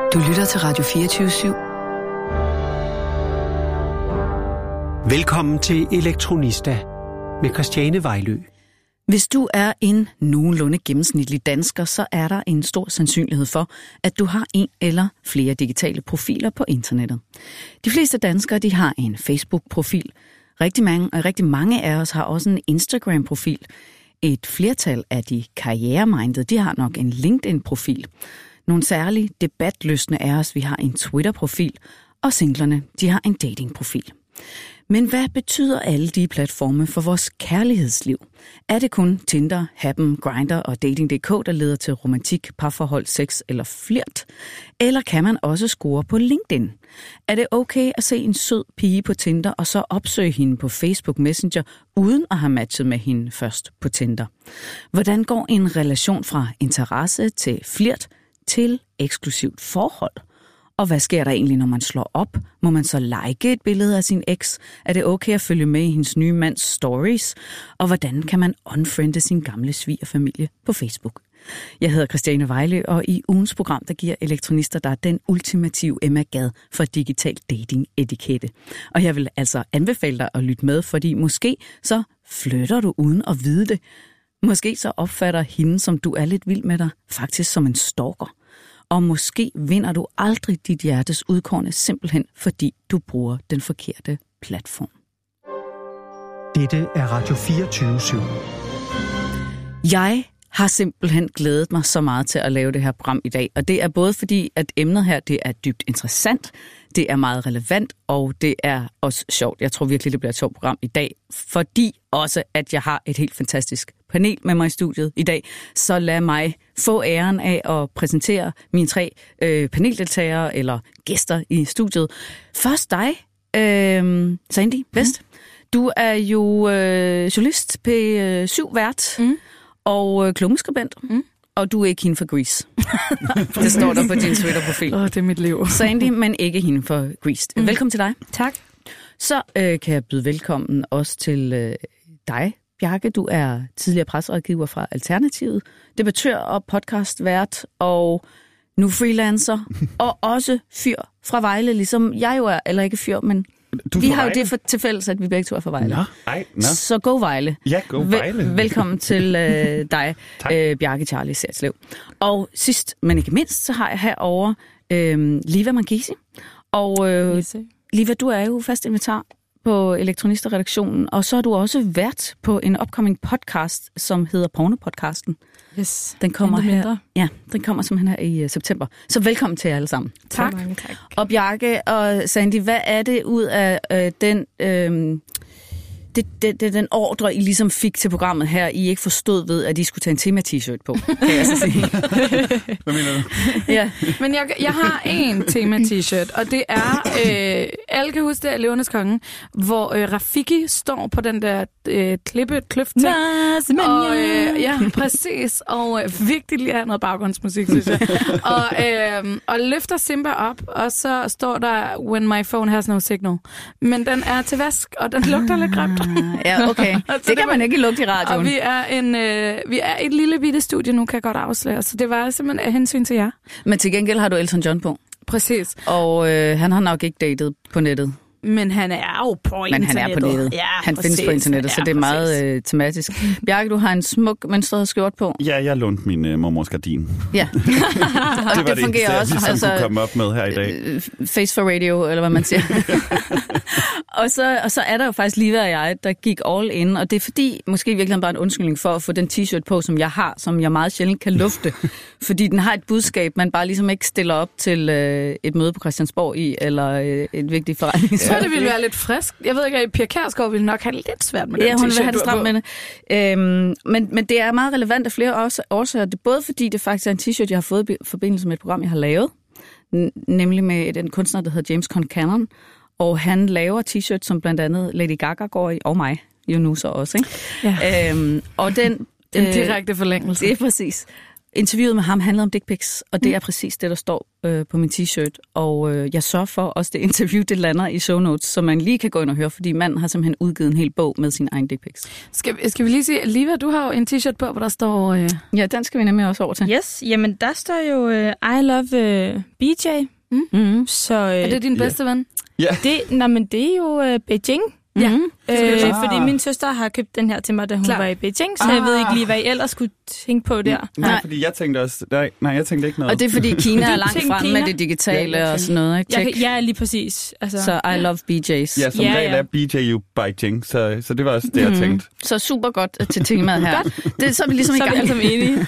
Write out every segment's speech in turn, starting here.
Du lytter til Radio 24/7. Velkommen til Elektronista med Christiane Vejlø. Hvis du er en nogenlunde gennemsnitlig dansker, så er der en stor sandsynlighed for, at du har en eller flere digitale profiler på internettet. De fleste danskere de har en Facebook-profil. Rigtig mange af os har også en Instagram-profil. Et flertal af de karrieremindede, de har nok en LinkedIn-profil. Nogle særlige debatlystne af os, vi har en Twitter-profil, og singlerne, de har en dating-profil. Men hvad betyder alle de platforme for vores kærlighedsliv? Er det kun Tinder, Happen, Grindr og Dating.dk, der leder til romantik, parforhold, sex eller flirt? Eller kan man også score på LinkedIn? Er det okay at se en sød pige på Tinder og så opsøge hende på Facebook Messenger, uden at have matchet med hende først på Tinder? Hvordan går en relation fra interesse til flirt til eksklusivt forhold? Og hvad sker der egentlig, når man slår op? Må man så like et billede af sin eks? Er det okay at følge med i hendes nye mands stories? Og hvordan kan man unfriende sin gamle svigerfamilie på Facebook? Jeg hedder Christiane Vejlø, og i ugens program, der giver Elektronister dig den ultimative Emma Gad for digital dating-etikette. Og jeg vil altså anbefale dig at lytte med, fordi måske så flytter du uden at vide det. Måske så opfatter hende, som du er lidt vild med dig, faktisk som en stalker. Og måske vinder du aldrig dit hjertes udkårne simpelthen, fordi du bruger den forkerte platform. Dette er Radio 24/7. Jeg har simpelthen glædet mig så meget til at lave det her program i dag. Og det er både fordi, at emnet her det er dybt interessant, det er meget relevant, og det er også sjovt. Jeg tror virkelig, det bliver et sjovt program i dag, fordi også, at jeg har et helt fantastisk panel med mig i studiet i dag. Så lad mig få æren af at præsentere mine 3 paneldeltagere eller gæster i studiet. Først dig, Sandy Vest. Du er jo journalist, P7-vært og klummeskribent. Og du er ikke hende for Grease. Det står der på din Twitter-profil. Det er mit liv. Sandy, men ikke hende for Grease. Velkommen til dig. Tak. Så kan jeg byde velkommen også til dig, Bjarke. Du er tidligere presserådgiver fra Alternativet, debattør og podcastvært, og nu freelancer, og også fyr fra Vejle, ligesom jeg jo er, eller ikke fyr, men vi har jo det til fælles, at vi begge to er fra Vejle. Så go Vejle. Ja, go Vejle. Velkommen til dig, Bjarke Charlie Sertslev. Og sidst, men ikke mindst, så har jeg herovre Liva Mangesi. Og Liva, du er jo fast invitar på Elektronister-redaktionen, og så er du også vært på en upcoming podcast, som hedder Porno-podcasten. Yes. Den kommer her. Ja, den kommer simpelthen her i september. Så velkommen til jer alle sammen. Tak. Og Bjarke og Sandy, hvad er det ud af den den ordre, I ligesom fik til programmet her, I ikke forstod ved, at I skulle tage en tema-t-shirt på, kan jeg så sige. Hvad mener du? Ja. Men jeg har en tema-t-shirt, og det er, alle kan huske det, er Løvernes Konge, hvor Rafiki står på den der kløft. Og ja, præcis. Og vigtigt lige at have noget baggrundsmusik, synes jeg. Og løfter Simba op, og så står der, when my phone has no signal. Men den er til vask, og den lugter lidt grimt. Ja, okay. Det kan man ikke lugte i radioen. Og vi er et lille bitte studie nu, kan jeg godt afsløre. Så det var simpelthen af hensyn til jer. Men til gengæld har du Elton John på. Præcis. Og han har nok ikke datet på nettet. Men han er jo på internettet. Men han er på nettet. Ja, han findes på internettet, så det er meget tematisk. Bjarke, du har en smuk mønstret skjort på. Ja, jeg lånte min mormors gardin. Ja. Og det fungerer også. Jeg ligesom kunne komme op med her i dag. Face for radio, eller hvad man siger. og så er der jo faktisk Liva og jeg, der gik all in, og det er fordi, måske virkelig bare en undskyldning for at få den t-shirt på, som jeg har, som jeg meget sjældent kan lufte. Fordi den har et budskab, man bare ligesom ikke stiller op til et møde på Christiansborg i, eller et vigtigt forretning. Så det ville være lidt frisk. Jeg ved ikke, at Pia Kjærsgaard ville nok have lidt svært med den t-shirt. Ja, hun vil have det stramt med det. Men det er meget relevant af flere årsager. Det er både fordi, det faktisk er en t-shirt, jeg har fået i forbindelse med et program, jeg har lavet. Nemlig med den kunstner, der hedder James Concannon. Og han laver t-shirts, som blandt andet Lady Gaga går i, og mig jo nu så også. Ikke? Ja. Og den direkte forlængelse. Det er præcis. interviewet med ham handlede om dick pics, og det er præcis det, der står på min t-shirt. Og jeg sørger for også det interview, det lander i show notes, så man lige kan gå ind og høre, fordi manden har simpelthen udgivet en hel bog med sin egen dick pics. Skal vi lige sige, Liva, du har jo en t-shirt på, hvor der står... Ja, den skal vi nemlig også over til. Yes, jamen der står jo I love BJ. Så, er det din bedste ven? Ja. Det er jo Beijing. Ja. Fordi min søster har købt den her til mig, da hun var i Beijing, så jeg ved ikke lige, hvad I ellers skulle tænke på der. Nej, fordi jeg tænkte også... Nej, jeg tænkte ikke noget. Og det er fordi Kina er langt fremme med det digitale og sådan noget, ikke? Ja, lige præcis. Altså, så I love BJ's. Ja, som regel er BJ jo Beijing, så det var også det, jeg tænkte. Så super godt til temaet her. Så er vi ligesom i gang. Så er vi enige.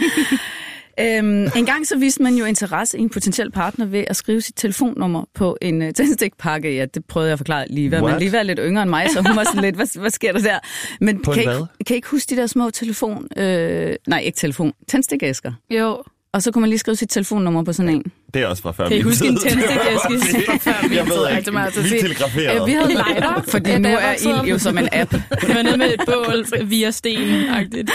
En gang så viste man jo interesse i en potentiel partner ved at skrive sit telefonnummer på en tændstikpakke. Ja, det prøvede jeg at forklare Liva, men Liva er lidt yngre end mig, så hun var sådan lidt, hvad sker der der? Men kan I ikke huske de der små tændstikæsker? Jo. Og så kunne man lige skrive sit telefonnummer på sådan en. Det er også fra før. Kan I huske en tændstikæske? Jeg ved ikke. Vi telegraferede. Vi havde lighter. Fordi nu er ild jo som en app. Det var noget med et bål via sten-agtigt.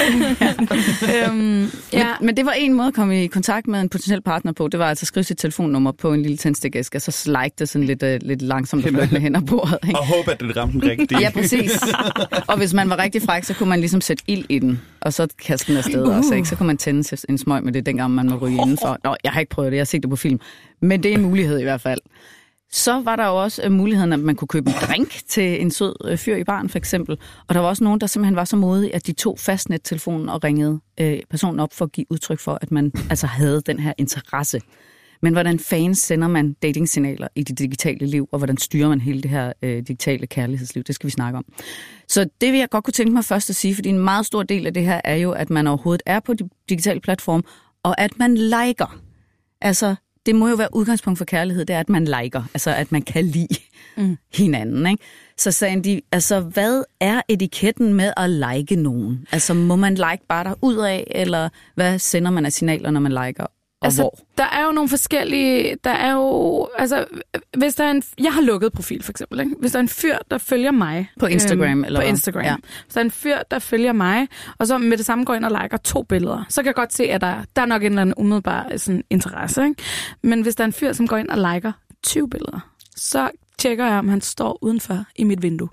Men det var en måde at komme i kontakt med en potentiel partner på. Det var altså at skrive sit telefonnummer på en lille tændstikæske, og så slide det sådan lidt langsomt og flyttende hen ad bordet. Ikke? Og håbe, at det ramte den rigtige. Ja, præcis. Og hvis man var rigtig fræk, så kunne man ligesom sætte ild i den, og så kaste den afsted også. Ikke? Så kunne man tænde en smøg med det, dengang man må ryge indenfor. Nå, jeg har ikke prøvet det, jeg har set det på film. Men det er en mulighed i hvert fald. Så var der jo også muligheden, at man kunne købe en drink til en sød fyr i baren, for eksempel. Og der var også nogen, der simpelthen var så modige, at de tog fastnettelefonen og ringede personen op for at give udtryk for, at man altså havde den her interesse. Men hvordan fanden sender man datingsignaler i det digitale liv, og hvordan styrer man hele det her digitale kærlighedsliv? Det skal vi snakke om. Så det vil jeg godt kunne tænke mig først at sige, fordi en meget stor del af det her er jo, at man overhovedet er på de digitale platform, og at man liker. Altså, det må jo være udgangspunkt for kærlighed, det er, at man liker. Altså, at man kan lide hinanden, ikke? Så sagde de, altså, hvad er etiketten med at like nogen? Altså, må man like bare derudad, eller hvad sender man af signaler, når man liker? Altså, hvor? Der er jo nogle forskellige... Der er jo... Altså, hvis der er en... Jeg har lukket profil, for eksempel. Ikke? Hvis der er en fyr, der følger mig... På Instagram, eller på Instagram. Ja. Hvis der er en fyr, der følger mig, og så med det samme går ind og liker 2 billeder, så kan jeg godt se, at der er nok en eller anden umiddelbar sådan, interesse. Ikke? Men hvis der er en fyr, som går ind og liker 20 billeder, så tjekker jeg, om han står udenfor i mit vindue.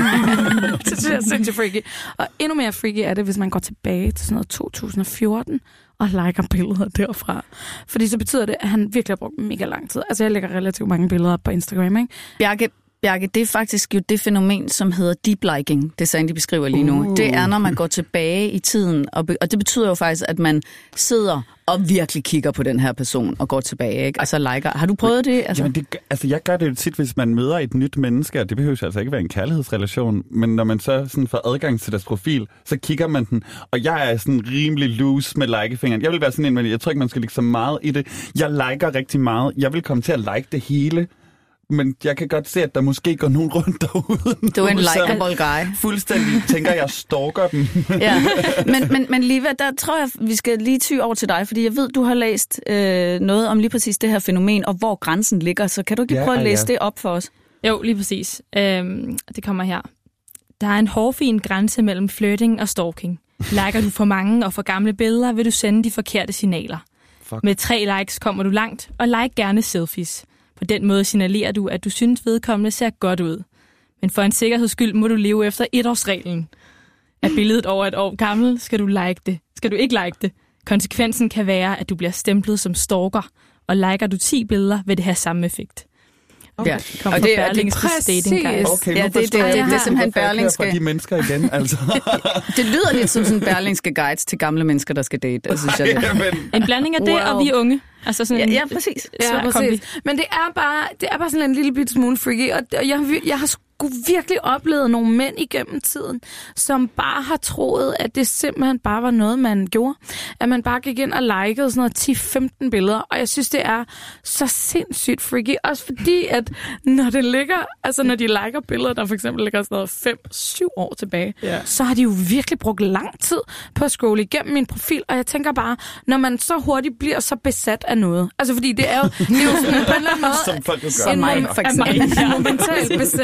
Det synes jeg er sindssygt freaky. Og endnu mere freaky er det, hvis man går tilbage til sådan noget 2014 og liker billeder derfra. Fordi så betyder det, at han virkelig har brugt mega lang tid. Altså, jeg lægger relativt mange billeder op på Instagram, ikke? Bjarke, det er faktisk jo det fænomen, som hedder deep liking. Det er sådan, de beskriver lige nu. Det er, når man går tilbage i tiden, og det betyder jo faktisk, at man sidder og virkelig kigger på den her person og går tilbage, ikke? Og så liker. Har du prøvet det? Altså? Jamen jeg gør det jo tit, hvis man møder et nyt menneske, og det behøver altså ikke være en kærlighedsrelation, men når man så sådan får adgang til deres profil, så kigger man den, og jeg er sådan rimelig loose med likefingeren. Jeg vil være sådan en, men jeg tror ikke, man skal lægge så meget i det. Jeg liker rigtig meget. Jeg vil komme til at like det hele. Men jeg kan godt se, at der måske går nogen rundt derude. Du er en likeable guy. Fuldstændig tænker, jeg stalker dem. Ja. Men Liva, der tror jeg, vi skal lige ty over til dig, fordi jeg ved, du har læst noget om lige præcis det her fænomen, og hvor grænsen ligger. Så kan du ikke lige prøve at læse det op for os? Jo, lige præcis. Det kommer her. Der er en hårfin grænse mellem flirting og stalking. Liker du for mange og for gamle billeder, vil du sende de forkerte signaler. Fuck. Med 3 likes kommer du langt, og like gerne selfies. På den måde signalerer du, at du synes, vedkommende ser godt ud. Men for en sikkerheds skyld må du leve efter 1-årsreglen. Er billedet over 1 år gammel, skal du like det. Skal du ikke like det? Konsekvensen kan være, at du bliver stemplet som stalker, og liker du 10 billeder, vil det have samme effekt. Okay. Ja, og det er dating guys. Okay, ja, det er simpelthen Berlingske. Fra de mennesker igen, altså. Det lyder lidt som sådan Berlingske guides til gamle mennesker, der skal date. Altså, synes jeg, en blanding af det, og vi unge. Altså sådan ja, præcis. Ja, præcis. Men det er bare sådan en lille bitte smule freaky, og jeg har sgu virkelig oplevet nogle mænd igennem tiden, som bare har troet, at det simpelthen bare var noget, man gjorde. At man bare gik ind og likede sådan noget 10-15 billeder, og jeg synes, det er så sindssygt freaky. Også fordi, at når det ligger, altså når de liker billeder, der for eksempel ligger sådan noget 5-7 år tilbage, så har de jo virkelig brugt lang tid på at scrolle igennem min profil, og jeg tænker bare, når man så hurtigt bliver så besat af noget, altså fordi det er jo sådan på en eller anden måde som folk gør. For eksempel. En momental besættelse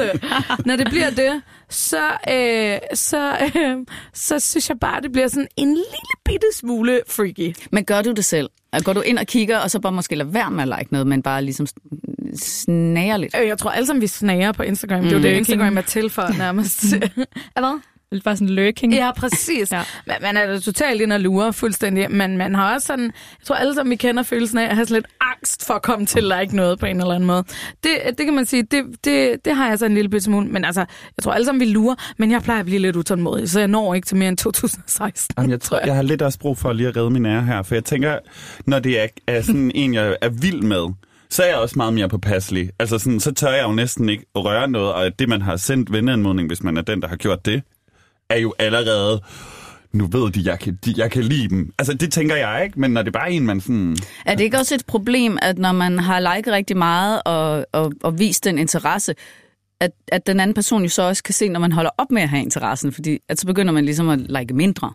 Når det bliver det, så synes jeg bare, det bliver sådan en lille bitte smule freaky. Men gør du det selv? Går du ind og kigger, og så bare måske lade være med at like noget, men bare ligesom snager lidt? Jeg tror alle sammen, vi snager på Instagram. Det er jo det, Instagram er til for nærmest. Hvad? Det er bare sådan lurking. Ja, præcis. Ja. Man er da totalt ind og lurer fuldstændig, men man har også sådan, jeg tror alle sammen, vi kender følelsen af at have sådan lidt angst for at komme til at like noget på en eller anden måde. Det kan man sige, det har jeg så en lille bitte smule, men altså, jeg tror alle sammen, vi lurer, men jeg plejer at blive lidt utålmodig, så jeg når ikke til mere end 2016. Jamen, jeg tror, jeg har lidt også brug for lige at redde min ære her, for jeg tænker, når det er sådan en, jeg er vild med, så er jeg også meget mere påpasselig. Altså sådan, så tør jeg jo næsten ikke røre noget, og det, man har sendt venneanmodning, hvis man er den, der har gjort det, er jo allerede, nu ved de, jeg kan lide dem. Altså, det tænker jeg ikke, men når det bare er en, man sådan... Er det ikke også et problem, at når man har liket rigtig meget og vist den interesse, at den anden person jo så også kan se, når man holder op med at have interessen, fordi at så begynder man ligesom at like mindre?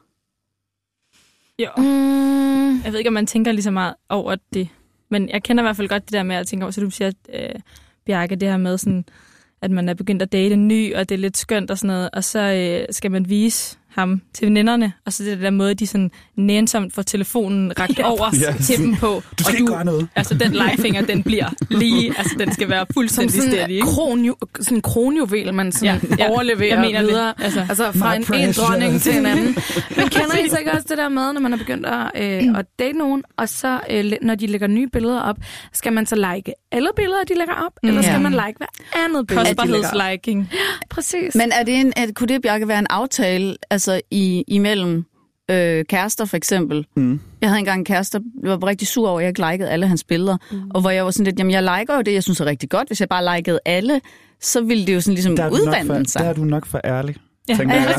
Jo. Jeg ved ikke, om man tænker lige så meget over det, men jeg kender i hvert fald godt det der med at tænke over, så du siger, Bjarke, det her med sådan... at man er begyndt at date en ny, og det er lidt skønt og sådan noget, og så skal man vise ham til veninderne, og så det der måde, de sådan nænsomt får telefonen rakt over til dem på. Du skal ikke gøre noget. Altså, den legefinger, den bliver lige, altså, den skal være fuldstændig stedig. Sådan en kronjuvel, man sådan overleverer videre. Altså fra en dronning til en anden. Men kender I så ikke også det der med, når man er begyndt at date nogen, og så, når de lægger nye billeder op, skal man så like alle billeder, de lægger op, eller skal man like hver andet billede, de lægger op? Kostbarhedsliking. Præcis. Men kunne det, Bjarke, være en aftale, altså imellem kærester for eksempel? Jeg havde engang en kæreste, der var rigtig sur over, at jeg ikke likede alle hans billeder, og hvor jeg var sådan lidt, jamen jeg liker jo det, jeg synes er rigtig godt. Hvis jeg bare likede alle, så ville det jo sådan ligesom udvande sig. Der er du nok for ærlig. Ja, tænker jeg.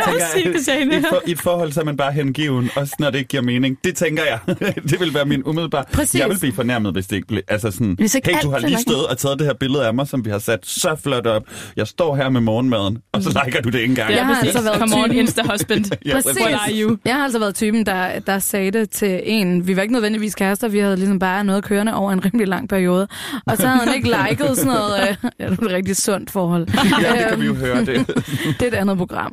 I et forhold, så er man bare hengiven, også når det ikke giver mening. Det tænker jeg. Det vil være min umiddelbare. Jeg vil blive fornærmet, hvis det ikke bliver... Altså sådan, hey, du har lige stået og taget det her billede af mig, som vi har sat så flot op. Jeg står her med morgenmaden, og så liker du det ikke engang. Jeg har altså været Come on, Insta-husband. What are you? Jeg har altså været typen, der sagde det til en. Vi var ikke nødvendigvis kærester, vi havde ligesom bare noget kørende over en rimelig lang periode. Og så havde han ikke liket sådan noget... det er et rigtig sundt forhold. Ja, det kan vi jo høre det. Det er et andet program.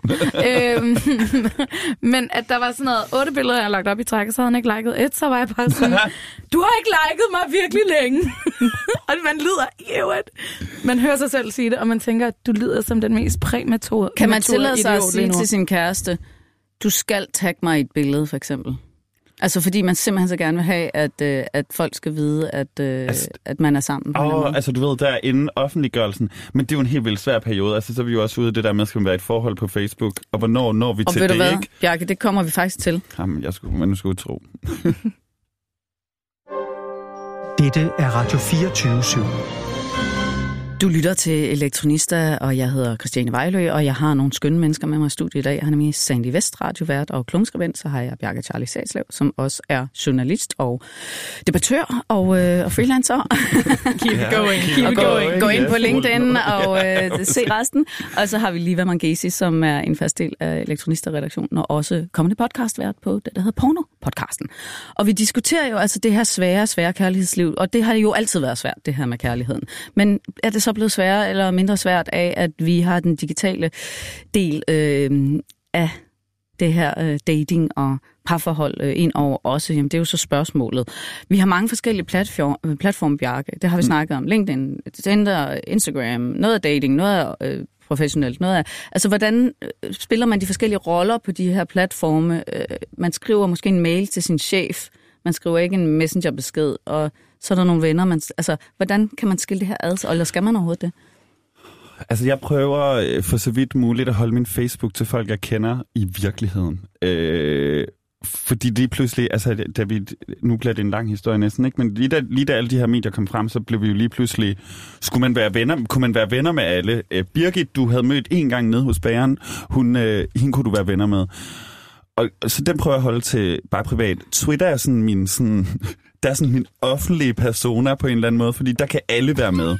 Men at der var sådan noget 8 billeder, jeg har lagt op i træk, og så havde han ikke liket et, så var jeg bare sådan, du har ikke liket mig virkelig længe. Og man lyder man hører sig selv sige det, og man tænker, at du lyder som den mest præmature. Kan man tillade sig at sige til sin kæreste, du skal tagge mig i et billede, for eksempel? Altså fordi man simpelthen så gerne vil have, at folk skal vide, at man er sammen på en måde. Altså du ved, der er inden offentliggørelsen, men det er jo en helt vildt svær periode. Altså så er vi jo også ude i det der med, at skal man være et forhold på Facebook, og hvornår når vi til det, ikke? Og ved du hvad, Bjarke, det kommer vi faktisk til. Jamen, man skulle tro. Dette er Radio 24/7. Du lytter til Elektronista, og jeg hedder Christiane Vejlø, og jeg har nogle skønne mennesker med mig i studiet i dag. Jeg har nemlig Sandy Vest, radiovært og klummeskribent, så har jeg Bjarke Charlie Salslev, som også er journalist og debattør og freelancer. Keep going. Gå ind på LinkedIn og se resten. Og så har vi Liva Mangesi, som er en fast del af Elektronista-redaktionen, og også kommende podcastvært på det, der hedder Porno-podcasten. Og vi diskuterer jo altså det her svære kærlighedsliv, og det har jo altid været svært, det her med kærligheden. Men er det så blevet sværere eller mindre svært af, at vi har den digitale del af det her dating og parforhold ind over også? Jamen, det er jo så spørgsmålet. Vi har mange forskellige platforme, Bjarke. Det har vi snakket om. LinkedIn, Tinder, Instagram, noget af dating, noget af professionelt, noget af... Altså, hvordan spiller man de forskellige roller på de her platforme? Man skriver måske en mail til sin chef. Man skriver ikke en messengerbesked, og så er der nogle venner. Altså, hvordan kan man skille det her ad, eller skal man overhovedet det? Altså, jeg prøver for så vidt muligt at holde min Facebook til folk, jeg kender i virkeligheden. Fordi det pludselig, altså, nu bliver det en lang historie næsten, ikke? Men lige da alle de her medier kom frem, så blev vi jo lige pludselig, kunne man være venner med alle? Birgit, du havde mødt en gang nede hos bageren, hende kunne du være venner med. Og så den prøver jeg at holde til bare privat. Twitter er sådan min sådan... der er sådan min offentlige persona på en eller anden måde, fordi der kan alle være med. Og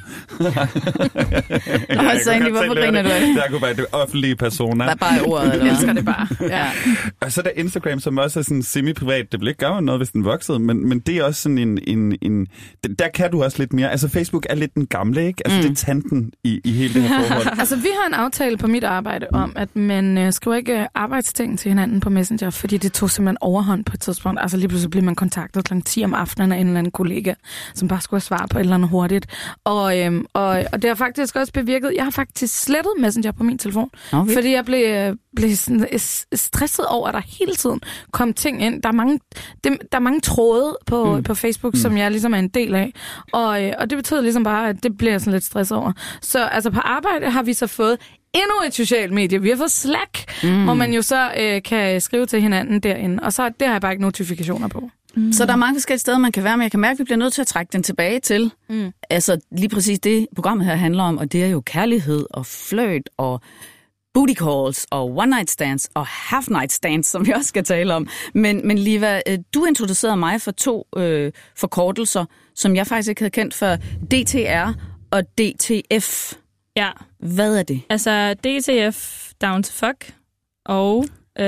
så egentlig, hvorfor griner du af? Der kunne være det offentlige persona. Der er bare ordet, eller Jeg elsker det bare. Ja. Og så er der Instagram, som også er sådan semi-privat. Det vil ikke gøre noget, hvis den voksede, men det er også sådan en der kan du også lidt mere. Altså Facebook er lidt den gamle, ikke? Altså det er tanten i hele det her forhold. Altså vi har en aftale på mit arbejde om, at man skriver ikke arbejdsting til hinanden på Messenger, fordi det tog simpelthen overhånd på et tidspunkt. Altså lige pludselig bliver man kontaktet kl. 10 om aftenen af en eller anden kollega, som bare skulle svare på et eller andet hurtigt. Og det har faktisk også bevirket, jeg har faktisk slettet Messenger på min telefon, fordi jeg blev sådan stresset over, at der hele tiden kom ting ind. Der er mange tråde på Facebook, som jeg ligesom er en del af. Og det betyder ligesom bare, at det bliver sådan lidt stress over. Så altså på arbejde har vi så fået endnu et socialt medie. Vi har fået Slack, hvor man jo så kan skrive til hinanden derinde. Og så det har jeg bare ikke notifikationer på. Så der er mange forskellige steder, man kan være med. Jeg kan mærke, at vi bliver nødt til at trække den tilbage til. Altså lige præcis det, programmet her handler om, og det er jo kærlighed og flirt og booty calls og one night stands og half night stands, som vi også skal tale om. Men Liva, du introducerede mig for 2 forkortelser, som jeg faktisk ikke havde kendt før. DTR og DTF. Ja. Hvad er det? Altså DTF, down to fuck, og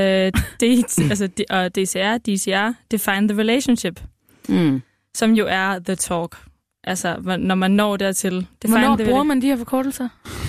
DCR, define the relationship, som jo er the talk. Altså, når man når dertil. Hvornår bruger man de her forkortelser?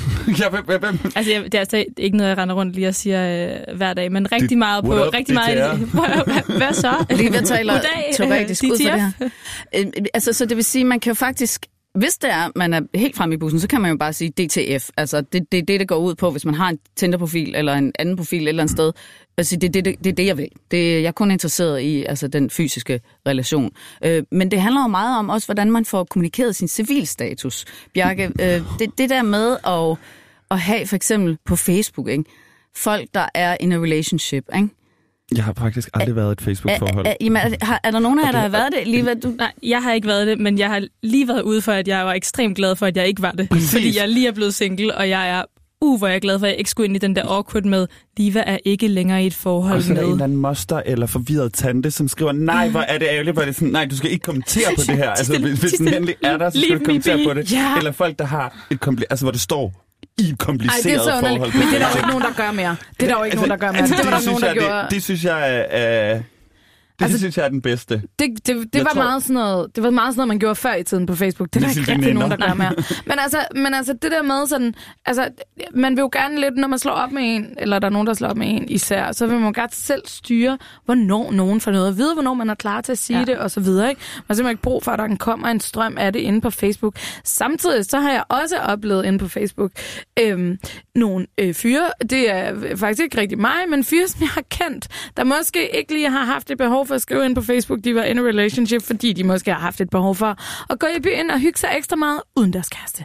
Altså, det er altså ikke noget, jeg render rundt lige og siger hver dag, men rigtig meget på... Rigtig meget. Hvad så? Lige ved taler teoretisk ud for det her. Altså, så det vil sige, man kan jo faktisk... Hvis det er, man er helt fremme i bussen, så kan man jo bare sige DTF. Altså, det er det går ud på, hvis man har en Tinder-profil eller en anden profil et eller andet sted. Altså, det er det, jeg vil. Jeg er kun interesseret i altså, den fysiske relation. Men det handler jo meget om også, hvordan man får kommunikeret sin civilstatus. Bjarke, det der med at have for eksempel på Facebook, ikke? Folk, der er in a relationship, ikke? Jeg har faktisk aldrig været i et Facebook-forhold. Er der nogen af jer, der har været det? Liva, Nej, jeg har ikke været det, men jeg har lige været ude for, at jeg var ekstremt glad for, at jeg ikke var det. Præcis. Fordi jeg lige er blevet single, og jeg er hvor jeg er glad for, at jeg ikke skulle ind i den der awkward med, Liva er ikke længere i et forhold med. Og så er der en eller anden moster eller forvirret tante, som skriver, nej, hvor er det ærgerligt, hvor er det sådan, nej, du skal ikke kommentere på det her. Altså, hvis den endelig er der, så skal du kommentere på det. Ja. Eller folk, der har et altså hvor det står i et kompliceret forhold. Men det er der jo ikke nogen, der gør mere. Det er der jo ikke nogen, der gør mere. Det var der nogen, der gjorde. Det synes jeg er... Det synes jeg er den bedste. Det var meget sådan noget, man gjorde før i tiden på Facebook. Det er der ikke rigtig nogen, der gør mere. Men altså det der med sådan... Altså, man vil jo gerne lidt, når man slår op med en, eller der er nogen, der slår op med en især, så vil man gerne selv styre, hvornår nogen får noget at vide, hvornår man er klar til at sige det, og så videre. Ikke? Man har simpelthen ikke brug for, at der kommer en strøm af det inde på Facebook. Samtidig så har jeg også oplevet inde på Facebook nogle fyre, det er faktisk ikke rigtig mig, men fyre, som jeg har kendt, der måske ikke lige har haft et behov for at skrive ind på Facebook, de var in a relationship, fordi de måske har haft et behov for at gå i byen og hygge sig ekstra meget uden deres kæreste.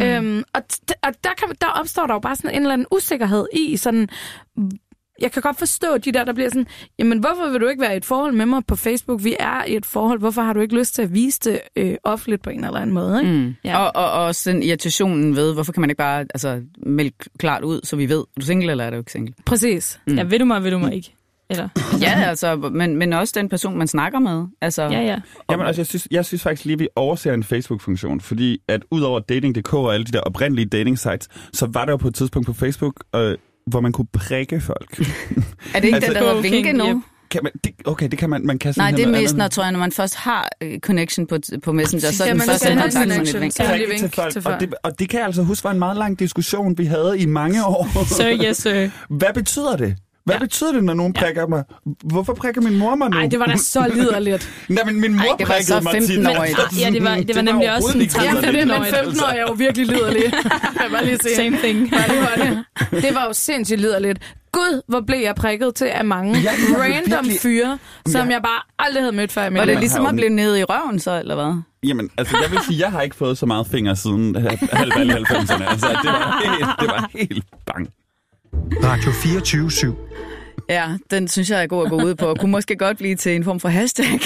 Og der opstår der jo bare sådan en eller anden usikkerhed i sådan... Jeg kan godt forstå de der bliver sådan, jamen hvorfor vil du ikke være i et forhold med mig på Facebook? Vi er i et forhold, hvorfor har du ikke lyst til at vise det offentligt på en eller anden måde? Ikke? Ja. Og også den irritationen ved, hvorfor kan man ikke bare melde klart ud, så vi ved, er du single eller er du ikke single? Præcis. Ja, vil du mig ikke? Eller? Ja, altså, men også den person, man snakker med. Altså, ja. Jamen, altså, jeg synes faktisk lige, at vi overser en Facebook-funktion, fordi at udover Dating.dk og alle de der oprindelige dating-sites, så var der jo på et tidspunkt på Facebook, hvor man kunne prikke folk. Er det ikke den, der hedder vinke nu? Det kan man. Man kan nej, det er mest, når man først har connection på Messenger, så er den første kontakt til folk. Og det kan jeg altså huske var en meget lang diskussion, vi havde i mange år. Sir. Hvad betyder det? Hvad betyder det, når nogen prikker mig? Hvorfor prikker min mor mig nu? Nej, det var da så liderligt. Nej, men min mor prikkede mig tit. Ja, det var nemlig også sådan 15 år er jo virkelig liderlig. Jeg var lige se. Same thing. Det var jo sindssygt liderligt. Gud, hvor blev jeg prikket til af mange random fyre, som jeg bare aldrig havde mødt før i mit liv. Var det ligesom at blive nede i røven så, eller hvad? Jamen, altså jeg vil sige, jeg har ikke fået så meget finger siden halvvalg 90'erne. Altså, det var helt bang. Radio 24/7. Ja, den synes jeg er god at gå ud på, og kunne måske godt blive til en form for hashtag.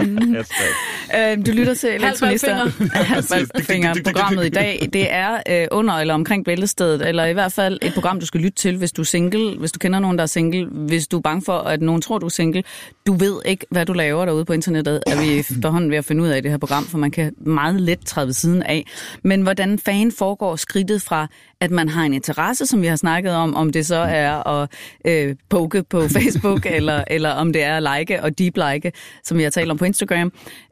Du lytter til Elektronister. Halvbalfinger-programmet i dag. Det er under eller omkring bæltestedet, eller i hvert fald et program, du skal lytte til, hvis du er single, hvis du kender nogen, der er single, hvis du er bange for, at nogen tror, du er single. Du ved ikke, hvad du laver derude på internettet, er vi efterhånden ved at finde ud af det her program, for man kan meget let træde ved siden af. Men hvordan fanden foregår skridtet fra, at man har en interesse, som vi har snakket om det så er at poke på Facebook, eller om det er at like og deep-like, som vi har talt om på Instagram.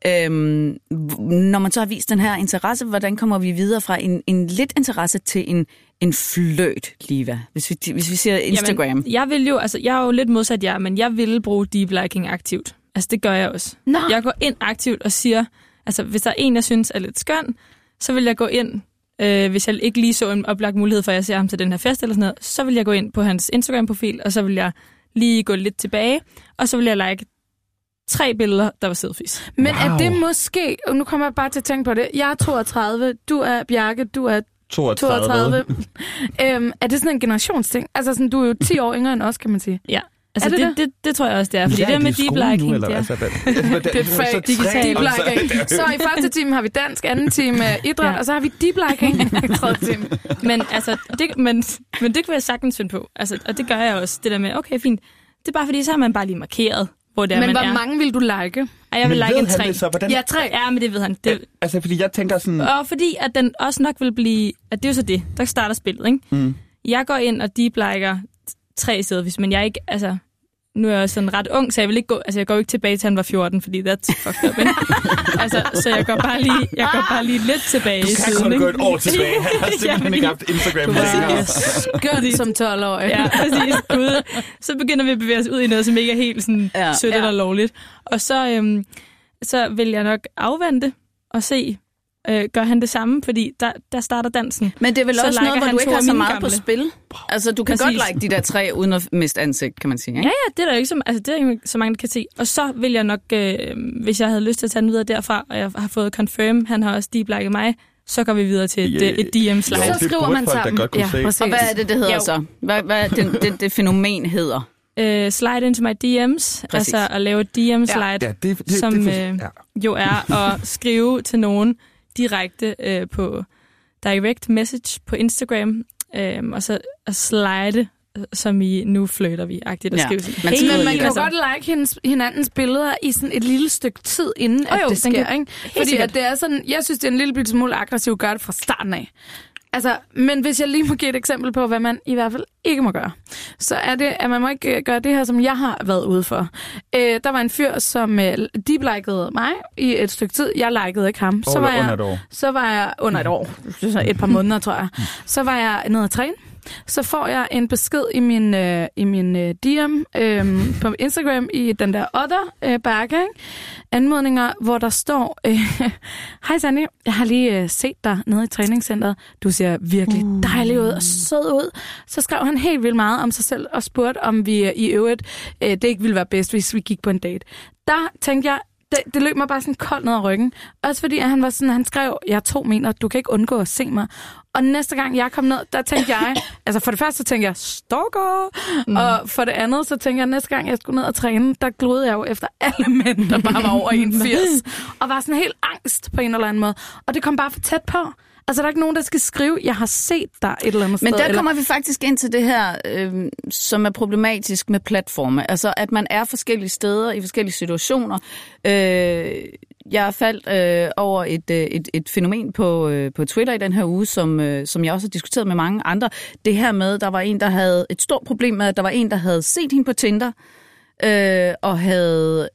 Når man så har vist den her interesse, hvordan kommer vi videre fra en lidt interesse til en fløjt, Liva? Hvis vi siger Instagram. Jamen, jeg er jo lidt modsat jer, men jeg vil bruge deep-liking aktivt. Altså, det gør jeg også. Nå. Jeg går ind aktivt og siger, altså, hvis der er en, jeg synes er lidt skøn, så vil jeg gå ind. Hvis jeg ikke lige så en oplagt mulighed for, at jeg ser ham til den her fest eller sådan noget, så vil jeg gå ind på hans Instagram-profil, og så vil jeg lige gå lidt tilbage, og så vil jeg like 3 billeder, der var selfies. Men er det måske, og nu kommer jeg bare til at tænke på det, jeg er 32, du er Bjarke, du er 32. Er det sådan en generationsting? Altså sådan, du er jo 10 år yngre end os, kan man sige. Ja. Altså, det tror jeg også, det er. Fordi det med deep-liking, det er fag digital deep-liking. Så i første time har vi dansk, anden time idræt, og så har vi deep-liking i tredje time. Men altså, det kan jeg sagtens finde på. Altså, og det gør jeg også. Det der med, okay, fint. Det er bare fordi, så har man bare lige markeret, hvor det er, men man er. Men hvor mange vil du like? Jeg vil like en 3. Ja, 3. Ja, men det ved han. Altså, fordi jeg tænker sådan... Og fordi, at den også nok vil blive... At det er jo så det. Der starter spillet, ikke? Mm. Jeg går ind og deep-liker 3 selfies, men jeg er ikke... Altså, nu er jeg sådan ret ung, så jeg vil ikke gå... Altså, jeg går ikke tilbage til, han var 14, fordi that's fucked up, ikke? Altså, så jeg går bare lige lidt tilbage i tiden, Du kan kun gå et år tilbage. Han har simpelthen ikke haft Instagram længere. Skønt som 12-årig. Ja, præcis. Så begynder vi at bevæge os ud i noget, som ikke er helt sådan sødt eller lovligt. Og så vil jeg nok afvente og se... gør han det samme, fordi der starter dansen. Men det er vel så også noget, hvor du ikke har så meget på spil. Altså, du kan godt like de der 3 uden at miste ansigt, kan man sige. Ikke? Ja, det er der ikke det er ikke så mange, der kan se. Og så vil jeg nok, hvis jeg havde lyst til at tage den videre derfra, og jeg har fået confirm, han har også deep-liket mig, så går vi videre til et DM-slide. Så skriver man sammen. Og hvad er det hedder så? Hvad det fænomen hedder? Slide into my DM's, præcis. Altså at lave et DM-slide, som jo er at skrive til nogen, direkte på direct message på Instagram, og så at slide, som i nu flytter vi-agtigt. Ja. Men man kan jo godt like hinandens billeder i sådan et lille stykke tid, inden at det sker. Ikke? Fordi at det er sådan, jeg synes, det er en lille smule aggressivt at gøre det fra starten af. Altså, men hvis jeg lige må give et eksempel på, hvad man i hvert fald ikke må gøre, så er det, at man må ikke gøre det her, som jeg har været ude for. Der var en fyr, som deep-likede mig i et stykke tid. Jeg likede ikke ham. Så var jeg under et år. Et par måneder, tror jeg. Så var jeg nede at træne. Så får jeg en besked i min DM på Instagram i den der other bakke, anmodninger, hvor der står, hej Sandy, jeg har lige set dig nede i træningscenteret. Du ser virkelig dejlig ud og sød ud. Så skrev han helt vildt meget om sig selv og spurgte, om vi i øvrigt det ikke ville være bedst, hvis vi gik på en date. Der tænkte jeg, det løb mig bare sådan koldt ned ad ryggen. Også fordi at han skrev, jeg er 2 meter, du kan ikke undgå at se mig. Og næste gang jeg kom ned, der tænkte jeg, altså for det første så tænkte jeg, stalker. Og for det andet så tænkte jeg, næste gang jeg skulle ned og træne, der glodede jeg jo efter alle mænd, der bare var over 81. Og var sådan helt angst på en eller anden måde. Og det kom bare for tæt på. Altså, der er ikke nogen, der skal skrive, jeg har set dig et eller andet sted. Men der kommer vi faktisk ind til det her, som er problematisk med platforme. Altså, at man er forskellige steder i forskellige situationer. Jeg faldt over et fænomen på Twitter i den her uge, som jeg også har diskuteret med mange andre. Det her med, der var en, der havde et stort problem med, at der var en, der havde set hende på Tinder, og havde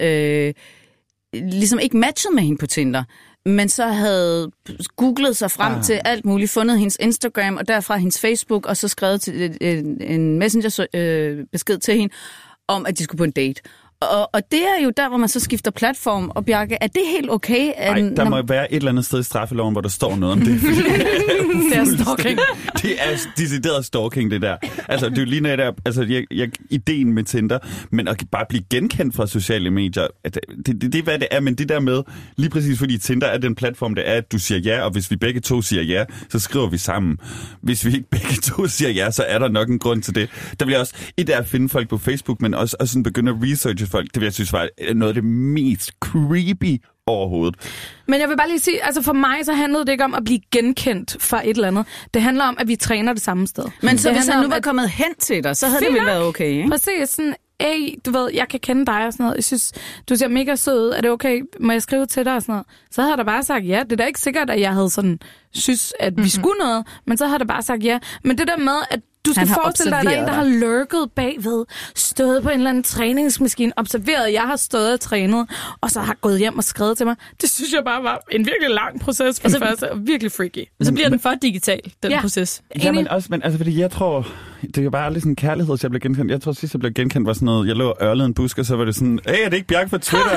ligesom ikke matchet med hende på Tinder, men så havde googlet sig frem til alt muligt, fundet hendes Instagram, og derfra hendes Facebook, og så skrevet til en messenger-besked til hende, om at de skulle på en date. Og det er jo der, hvor man så skifter platform. Og Bjarke, er det helt okay? Nej, der må være et eller andet sted i straffeloven, hvor der står noget om det. Det er stalking. Det er decideret stalking, det der. Altså, det er jo lige der, altså, ideen med Tinder, men at bare blive genkendt fra sociale medier, det er, hvad det er, men det der med, lige præcis fordi Tinder er den platform, det er, at du siger ja, og hvis vi begge to siger ja, så skriver vi sammen. Hvis vi ikke begge to siger ja, så er der nok en grund til det. Der vil jeg også, et er at finde folk på Facebook, men også sådan begynde at researche folk. Det vil jeg synes var noget af det mest creepy overhovedet. Men jeg vil bare lige sige, altså for mig så handlede det ikke om at blive genkendt for et eller andet. Det handler om, at vi træner det samme sted. Men så hvis han nu var kommet hen til dig, så havde det vel været okay, ikke? Præcis, sådan, du ved, jeg kan kende dig og sådan noget. Jeg synes, du ser mega sød ud. Er det okay? Må jeg skrive til dig og sådan noget? Så havde jeg da bare sagt ja. Det er da ikke sikkert, at jeg havde sådan synes, at vi skulle noget, men så havde jeg da bare sagt ja. Men det der med, at du skal forestille dig, at der er en, der har lurket bagved, stået på en eller anden træningsmaskine, observeret, at jeg har stået og trænet, og så har gået hjem og skrevet til mig. Det synes jeg bare var en virkelig lang proces for det første, og virkelig freaky. Og så bliver den for digital, den proces. Ja, men også, men altså, fordi jeg tror, det er jo bare aldrig sådan en kærlighed, så jeg blev genkendt. Jeg tror sidst, jeg blev genkendt, var sådan noget, jeg lå og ørlede en busk, og så var det sådan, er det ikke Bjarke fra Twitter?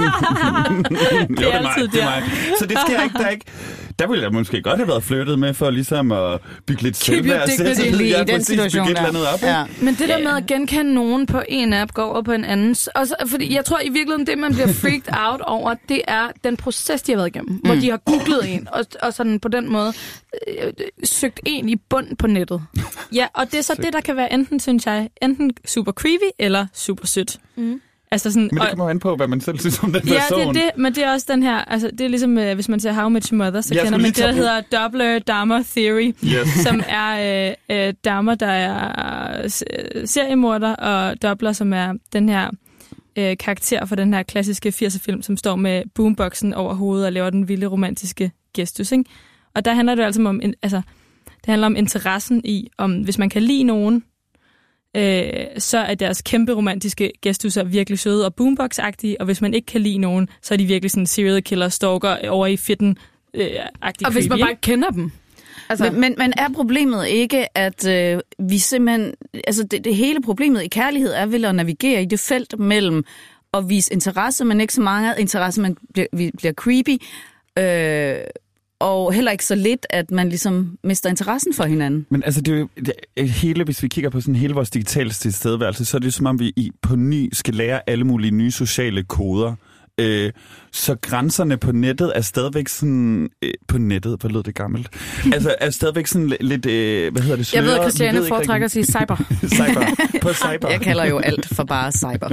Det er altid det er mig. Så det sker ikke, der ville jeg måske godt have været flyttet med, for ligesom at bygge lidt selvværd. Lige i den situation der. Ja. Men det der med at genkende nogen på en app, går over på en anden. Også, fordi jeg tror i virkeligheden, det man bliver freaked out over, det er den proces, de har været igennem. Hvor de har googlet en, og sådan på den måde søgt en i bund på nettet. Ja, og det er så det, der kan være enten, synes jeg, enten super creepy eller super sødt. Altså sådan, men det kommer an på, hvad man selv synes om den person. Ja, det er det, men det er også den her, altså det er ligesom, hvis man ser How I Met Your Mother, så kender man det, der hedder Doppler-Dahmer Theory, som er Dahmer, der er seriemorder, og Doppler, som er den her karakter for den her klassiske 80'er-film, som står med boomboxen over hovedet og laver den vilde romantiske gestus, ikke? Og der handler det altså om, det handler om interessen i, om hvis man kan lide nogen, så er deres kæmpe romantiske gestusser virkelig søde og boombox-agtige, og hvis man ikke kan lide nogen, så er de virkelig sådan serial killer stalker over i fitten-agtige. Og hvis man bare kender dem. Altså. Men er problemet ikke, at vi simpelthen... Altså det hele problemet i kærlighed er vel at navigere i det felt mellem at vise interesse, men ikke så mange interesse, man bliver creepy, og heller ikke så lidt, at man ligesom mister interessen for hinanden. Men altså, det er jo hele, hvis vi kigger på sådan hele vores digitale tilstedeværelse, så er det jo som om, vi på ny skal lære alle mulige nye sociale koder. Så grænserne på nettet er stadigvæk sådan... på nettet, hvor lød det gammelt? Altså, er stadigvæk sådan lidt... hvad hedder det? Jeg ved, at Christiane foretrækker at sige cyber. På cyber. Jeg kalder jo alt for bare cyber.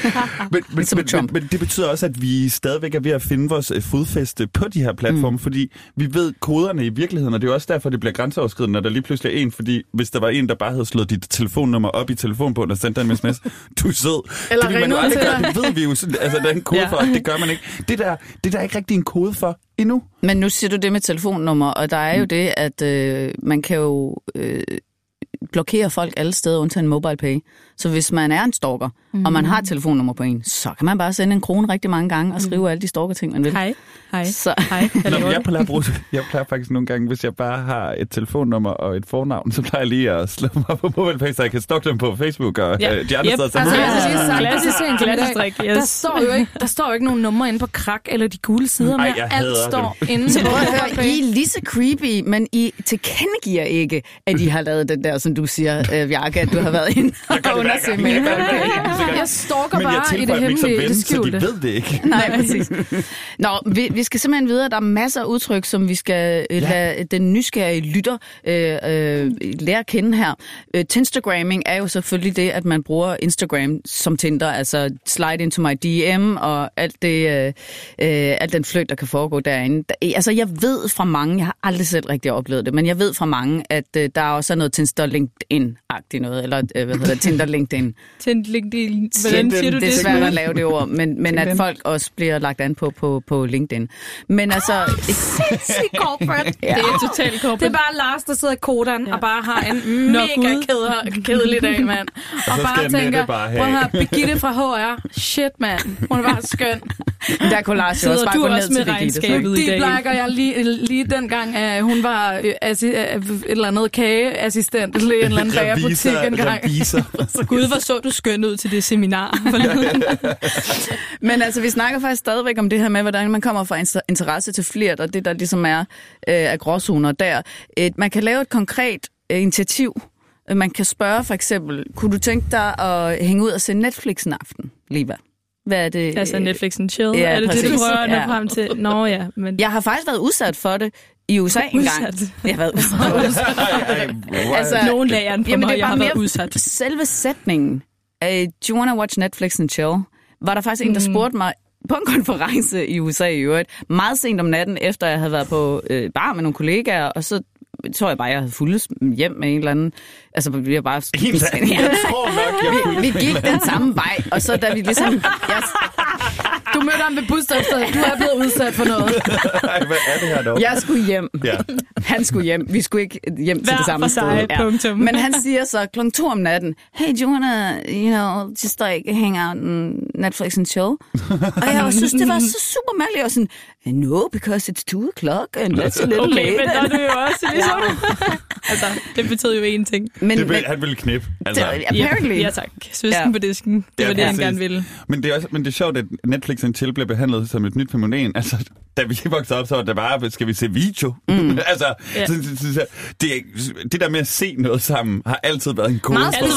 men det betyder også, at vi stadigvæk er ved at finde vores fodfæste på de her platforme, fordi vi ved koderne i virkeligheden, og det er jo også derfor, det bliver grænseoverskridende, når der lige pludselig er en, fordi hvis der var en, der bare havde slået dit telefonnummer op i telefonbogen og sendt dig en sms, du er sød. Eller det vil man jo aldrig gøre, det ved vi jo. Altså, der er en kode for, det gør man ikke. Det der er ikke rigtig en kode for endnu. Men nu siger du det med telefonnummer, og der er jo det, at man kan jo blokere folk alle steder, undtagen MobilePay. Så hvis man er en stalker, og man har et telefonnummer på en, så kan man bare sende en krone rigtig mange gange og skrive alle de stalker-ting, man vil. Hej. Hej. Jeg plejer faktisk nogle gange, hvis jeg bare har et telefonnummer og et fornavn, så plejer jeg lige at slå mig på MobilePay, så jeg kan stalke dem på Facebook og de andre steder. Klassisk. Der står jo ikke nogen numre inde på Krak eller de gule sider med. Alt står inde på MobilePay. I er lige så creepy, men I tilkendegiver ikke, at I har lavet den der, som du siger, Bjarke, at du har været inde og undersøgt med. Jeg stalker bare i det hemmelige, det skjulte. Så de ved det ikke. Nej, præcis. Nå, vi skal simpelthen videre. Der er masser af udtryk, som vi skal lade den nysgerrige lytter lære at kende her. Tinstagramming er jo selvfølgelig det, at man bruger Instagram som Tinder, altså slide into my DM og alt den flirt, der kan foregå derinde. Altså, jeg ved fra mange, jeg har aldrig selv rigtig oplevet det, men jeg ved fra mange, at der er også noget Tinder LinkedIn-agtigt noget, eller hvad hedder det, Tinder LinkedIn. Tinder LinkedIn. Hvordan siger du det? Det er svært at lave det ord, men at folk også bliver lagt an på LinkedIn. Men altså... corporate. Ja. Det er totalt corporate. Det er bare Lars, der sidder i koderen og bare har en mega kedelig dag, mand. Og bare tænker, prøv at høre, Birgitte fra HR. Shit, mand. Hun er bare skøn. Der kunne Lars jo også bare gå ned til Birgitte. De blækker jeg lige dengang, at hun var et eller andet kageassistent en eller anden bagerbutik engang. Gud, hvor så du skøn ud til det seminar forleden. Men altså, vi snakker faktisk stadigvæk om det her med, hvordan man kommer fra interesse til flirt, og det, der ligesom er gråzoner der. Man kan lave et konkret initiativ. Man kan spørge for eksempel, kunne du tænke dig at hænge ud og se Netflix en aften, Liva? Hvad er det? Altså Netflix and chill? Ja, er det præcis. det, du prøver at nå frem til? Nå ja, men... Jeg har faktisk været udsat for det i USA engang. Jeg har været udsat. Altså, nogen lageren på mig, jeg har været udsat. Selve sætningen, do you want to watch Netflix and chill? Var der faktisk en, der spurgte mig på en konference i USA i øvrigt, meget sent om natten, efter jeg havde været på bar med nogle kollegaer, og så tror jeg bare, jeg havde fulgt hjem med en eller anden. Altså, vi har bare... Jeg tror nok, vi gik den samme vej, og så da vi ligesom... Du mødte ham ved busstoppestedet. Du er blevet udsat for noget. Ej, hvad er det her dog? Jeg skulle hjem. Ja. Han skulle hjem. Vi skulle ikke hjem til det samme sted. Ja. Men han siger så kl. 2 om natten, hey, do you wanna, just like hang out and Netflix and chill? Og jeg synes, det var så super mærkeligt. Og sådan, no, because it's 2 o'clock and that's a little okay, late. men der er det jo også ligesom... altså, det betød jo én ting. Men, han ville knip. Altså. Apparently. Ja, tak. Svisten på disken. Det var det, han gerne ville. Men det er sjovt, at Netflix and chill bliver behandlet som et nyt fænomen. Altså, da vi voksede op, så var det bare, skal vi se video? Altså, det der med at se noget sammen, har altid været en god...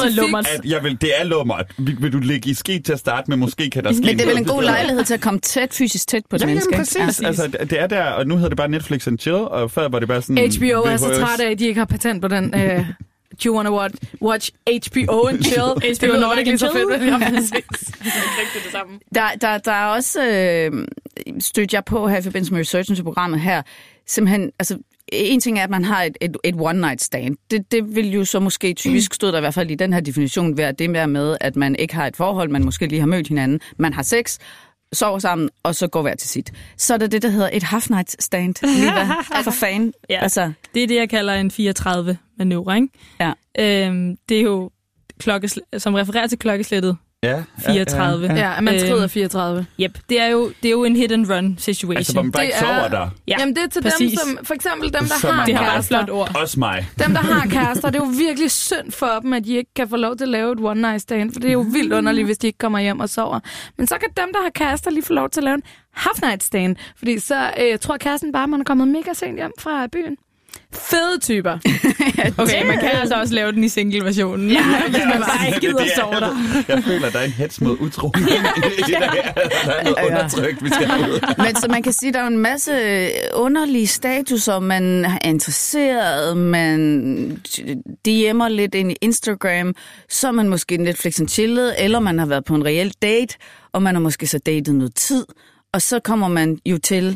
Det er lummert. Vil du ligge i ski til at starte med? Måske kan der ske. Men det er vel en god lejlighed til at komme fysisk tæt på et menneske. Præcis. Ja. Altså, det er der, og nu hedder det bare Netflix and chill, og før var det bare sådan... HBO er så træt af, at de ikke har patent på den... Do you want to watch HBO and chill? HBO Nordic and chill? Ja, præcis. Det er rigtig det samme. Der er også stødt jeg på her i forbindelse med researchen til programmet her. Simpelthen, altså, en ting er, at man har et one-night stand. Det vil jo så måske typisk stå der i hvert fald i den her definition være det med, at man ikke har et forhold, man måske lige har mødt hinanden. Man har sex, sover sammen, og så går hver til sit. Så er der det hedder et half-night stand. For fan. Ja, altså. Det er det, jeg kalder en 34-manøvre, ikke? Ja. Det er jo som refererer til klokkeslættet. Ja, 34. Ja, man skrider 34. Yep, det er jo en hit and run situation. Altså, hvor man bare ikke sover der. Ja, jamen, det er til præcis. dem, som for eksempel dem, der har det har kærester. et flot ord. Også mig. Dem, der har kærester, det er jo virkelig synd for dem, at de ikke kan få lov til at lave et one-night stand, for det er jo vildt underligt, hvis de ikke kommer hjem og sover. Men så kan dem, der har kærester, lige få lov til at lave en half-night stand, fordi så tror kæresten bare, man er kommet mega sent hjem fra byen. Fede typer. Okay, man kan altså også lave den i single-versionen. Ja, hvis man bare ikke gider sove der. Jeg føler, der er en hets mod utrolig. Der er noget undertrykt, vi skal have ud. Men så man kan sige, der er en masse underlige statuser. Man er interesseret, man DM'er lidt ind i Instagram, så er man måske Netflix and chillet, eller man har været på en reel date, og man har måske så datet noget tid, og så kommer man jo til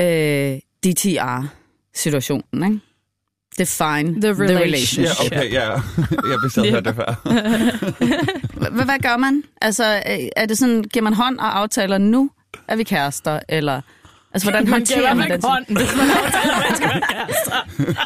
DTR-situationen, ikke? Define the relationship. Ja, okay, ja. Jeg har hørt det før. Hvad gør man? Altså, er det sådan, giver man hånd og aftaler, nu er vi kærester, eller... Altså, hvordan håndterer man den? Hånden, hvis man aftaler, man skal være kærester.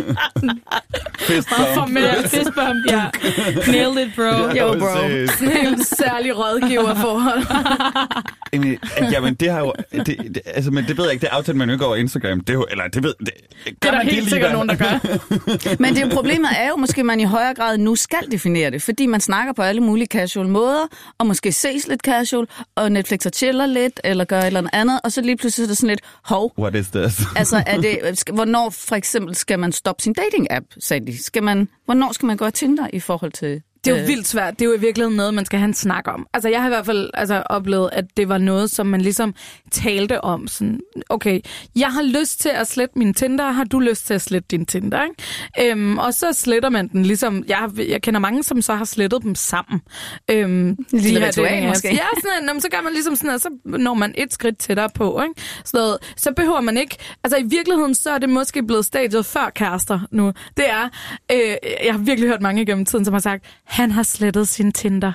Fistbump. Fistbump, ja. Nailed it, bro. Jo, bro. Det er jo en særlig rådgiverforhold. Jamen, det har jo... Altså, men det ved jeg ikke, det aftalt man jo ikke over Instagram. Det er jo... Eller, det ved... Det er der helt sikkert nogen, der gør. Men det er jo, problemet er jo måske, at man i højere grad nu skal definere det, fordi man snakker på alle mulige casual måder, og måske ses lidt casual, og Netflix og chiller lidt, eller gør et eller andet, og så lige pludselig er det sådan lidt, hov. What is this? Altså, hvornår for eksempel skal man stoppe sin dating-app, sagde de? Hvornår skal man gå Tinder i forhold til... Det er jo vildt svært. Det er jo i virkeligheden noget, man skal have en snak om. Altså, jeg har i hvert fald oplevet, at det var noget, som man ligesom talte om. Sådan, okay, jeg har lyst til at slette min Tinder. Har du lyst til at slette din Tinder? Ikke? Og så sletter man den ligesom... Jeg kender mange, som så har slettet dem sammen. Lille ritual, måske. Ja, sådan, så gør man ligesom sådan, og så når man et skridt tættere på. Ikke? Så behøver man ikke... Altså, i virkeligheden, så er det måske blevet stadiet før kærester nu. Det er... jeg har virkelig hørt mange igennem tiden, som har sagt... Han har slettet sin Tinder.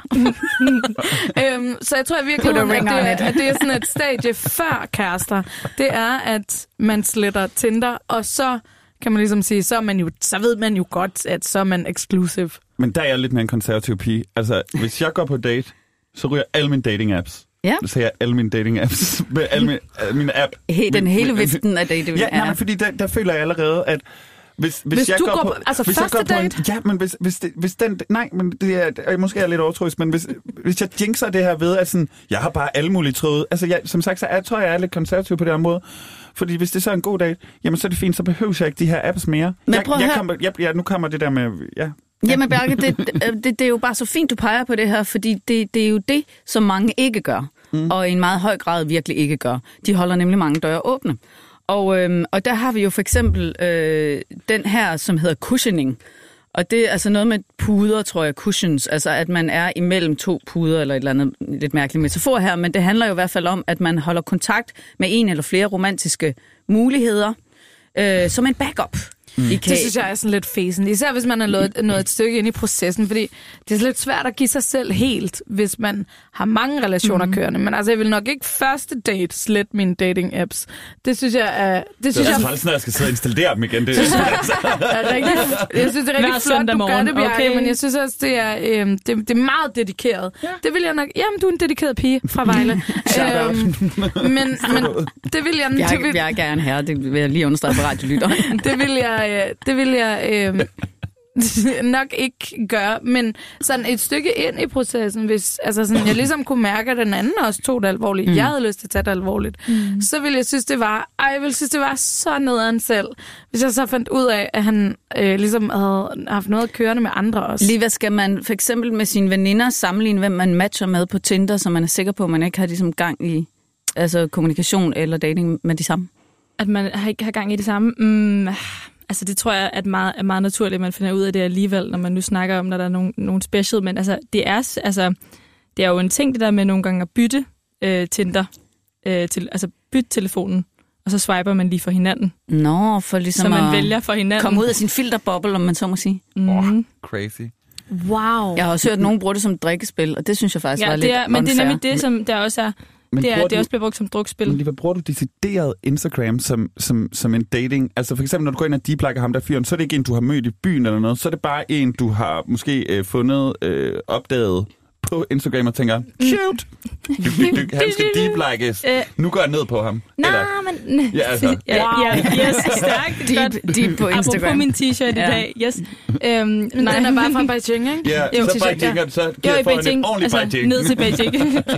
Så jeg tror virkelig, at det er sådan et stadie før kærester. Det er, at man sletter Tinder, og så kan man ligesom sige, så ved man jo godt, at så er man exclusive. Men der er jeg lidt mere en konservativ pige. Altså, hvis jeg går på date, så ryger alle mine dating-apps. Ja. Så jeg alle mine dating-apps. Alle mine app. Den hele viften af dating-apps. Ja, nej, fordi der føler jeg allerede, at Hvis jeg du går på... Altså hvis første date? Ja, men hvis den... Nej, men det er... Måske er jeg lidt overtroisk, men hvis jeg jinxer det her ved, at sådan, jeg har bare alle mulige tråde... Altså, som sagt, så tror jeg er lidt konservativ på det område. Fordi hvis det så er en god date, jamen så er det fint, så behøver jeg ikke de her apps mere. Men nu kommer det der med... Ja. Jamen Bjarke, det er jo bare så fint, du peger på det her, fordi det er jo det, som mange ikke gør, og i en meget høj grad virkelig ikke gør. De holder nemlig mange døre åbne. Og der har vi jo for eksempel den her, som hedder cushioning. Og det er altså noget med puder, tror jeg, cushions. Altså at man er imellem to puder, eller et eller andet lidt mærkeligt metafor her. Men det handler jo i hvert fald om, at man holder kontakt med en eller flere romantiske muligheder som en backup. Det synes jeg er sådan lidt fesen. Især hvis man er nået et stykke ind i processen, fordi det er lidt svært at give sig selv helt, hvis man har mange relationer kørende. Men altså, jeg vil nok ikke første date slet mine dating-apps. Det synes jeg er... Det synes jeg er når jeg skal sidde og installere dem igen. Jeg synes, det er rigtig flot, du gør det, Bjarke, okay. Men jeg synes også, det er meget dedikeret. Ja. Det vil jeg nok... Jamen, du er en dedikeret pige fra Vejle. men det vil jeg... Jeg er gerne her, det vil jeg lige understrege på radiolytteren. Det vil jeg nok ikke gøre, men sådan et stykke ind i processen, hvis altså sådan, jeg ligesom kunne mærke, at den anden også tog det alvorligt, jeg havde lyst til at tage det alvorligt, så ville jeg synes, det var så nederen selv, hvis jeg så fandt ud af, at han ligesom havde haft noget at kørende med andre også. Lige hvad skal man for eksempel med sine veninder sammenligne, hvem man matcher med på Tinder, så man er sikker på, at man ikke har ligesom gang i altså kommunikation eller dating med de samme? At man ikke har gang i det samme? Altså det tror jeg er meget naturligt, at man finder ud af det alligevel, når man nu snakker om, når der er nogle special. Men altså det er jo en ting, det der med nogle gange at bytte Tinder, bytte telefonen, og så swiper man lige for hinanden. Nå, for ligesom så man vælger for hinanden. Komme ud af sin filterboble, om man så må sige. Crazy. Wow. Jeg har også hørt, at nogen bruger det som drikkespil, og det synes jeg faktisk var lidt unfair. Men det er nemlig det, som der også er... Det er også blevet brugt som drukspil. Men lige, bruger du decideret Instagram som en dating? Altså for eksempel, når du går ind og deepligger ham der fyren, så er det ikke en, du har mødt i byen eller noget. Så er det bare en, du har måske fundet, opdaget på Instagram og tænker, cute! Han skal deeplikes. Nu går jeg ned på ham. Nej, men... Ja, altså. Yes, stærkt. Deep på Instagram. Apropos min t-shirt i dag. Yes. Den er bare fra Beijing, ikke? Ja, så Beijing, så giver jeg for en ordentlig Beijing. Ned til Beijing.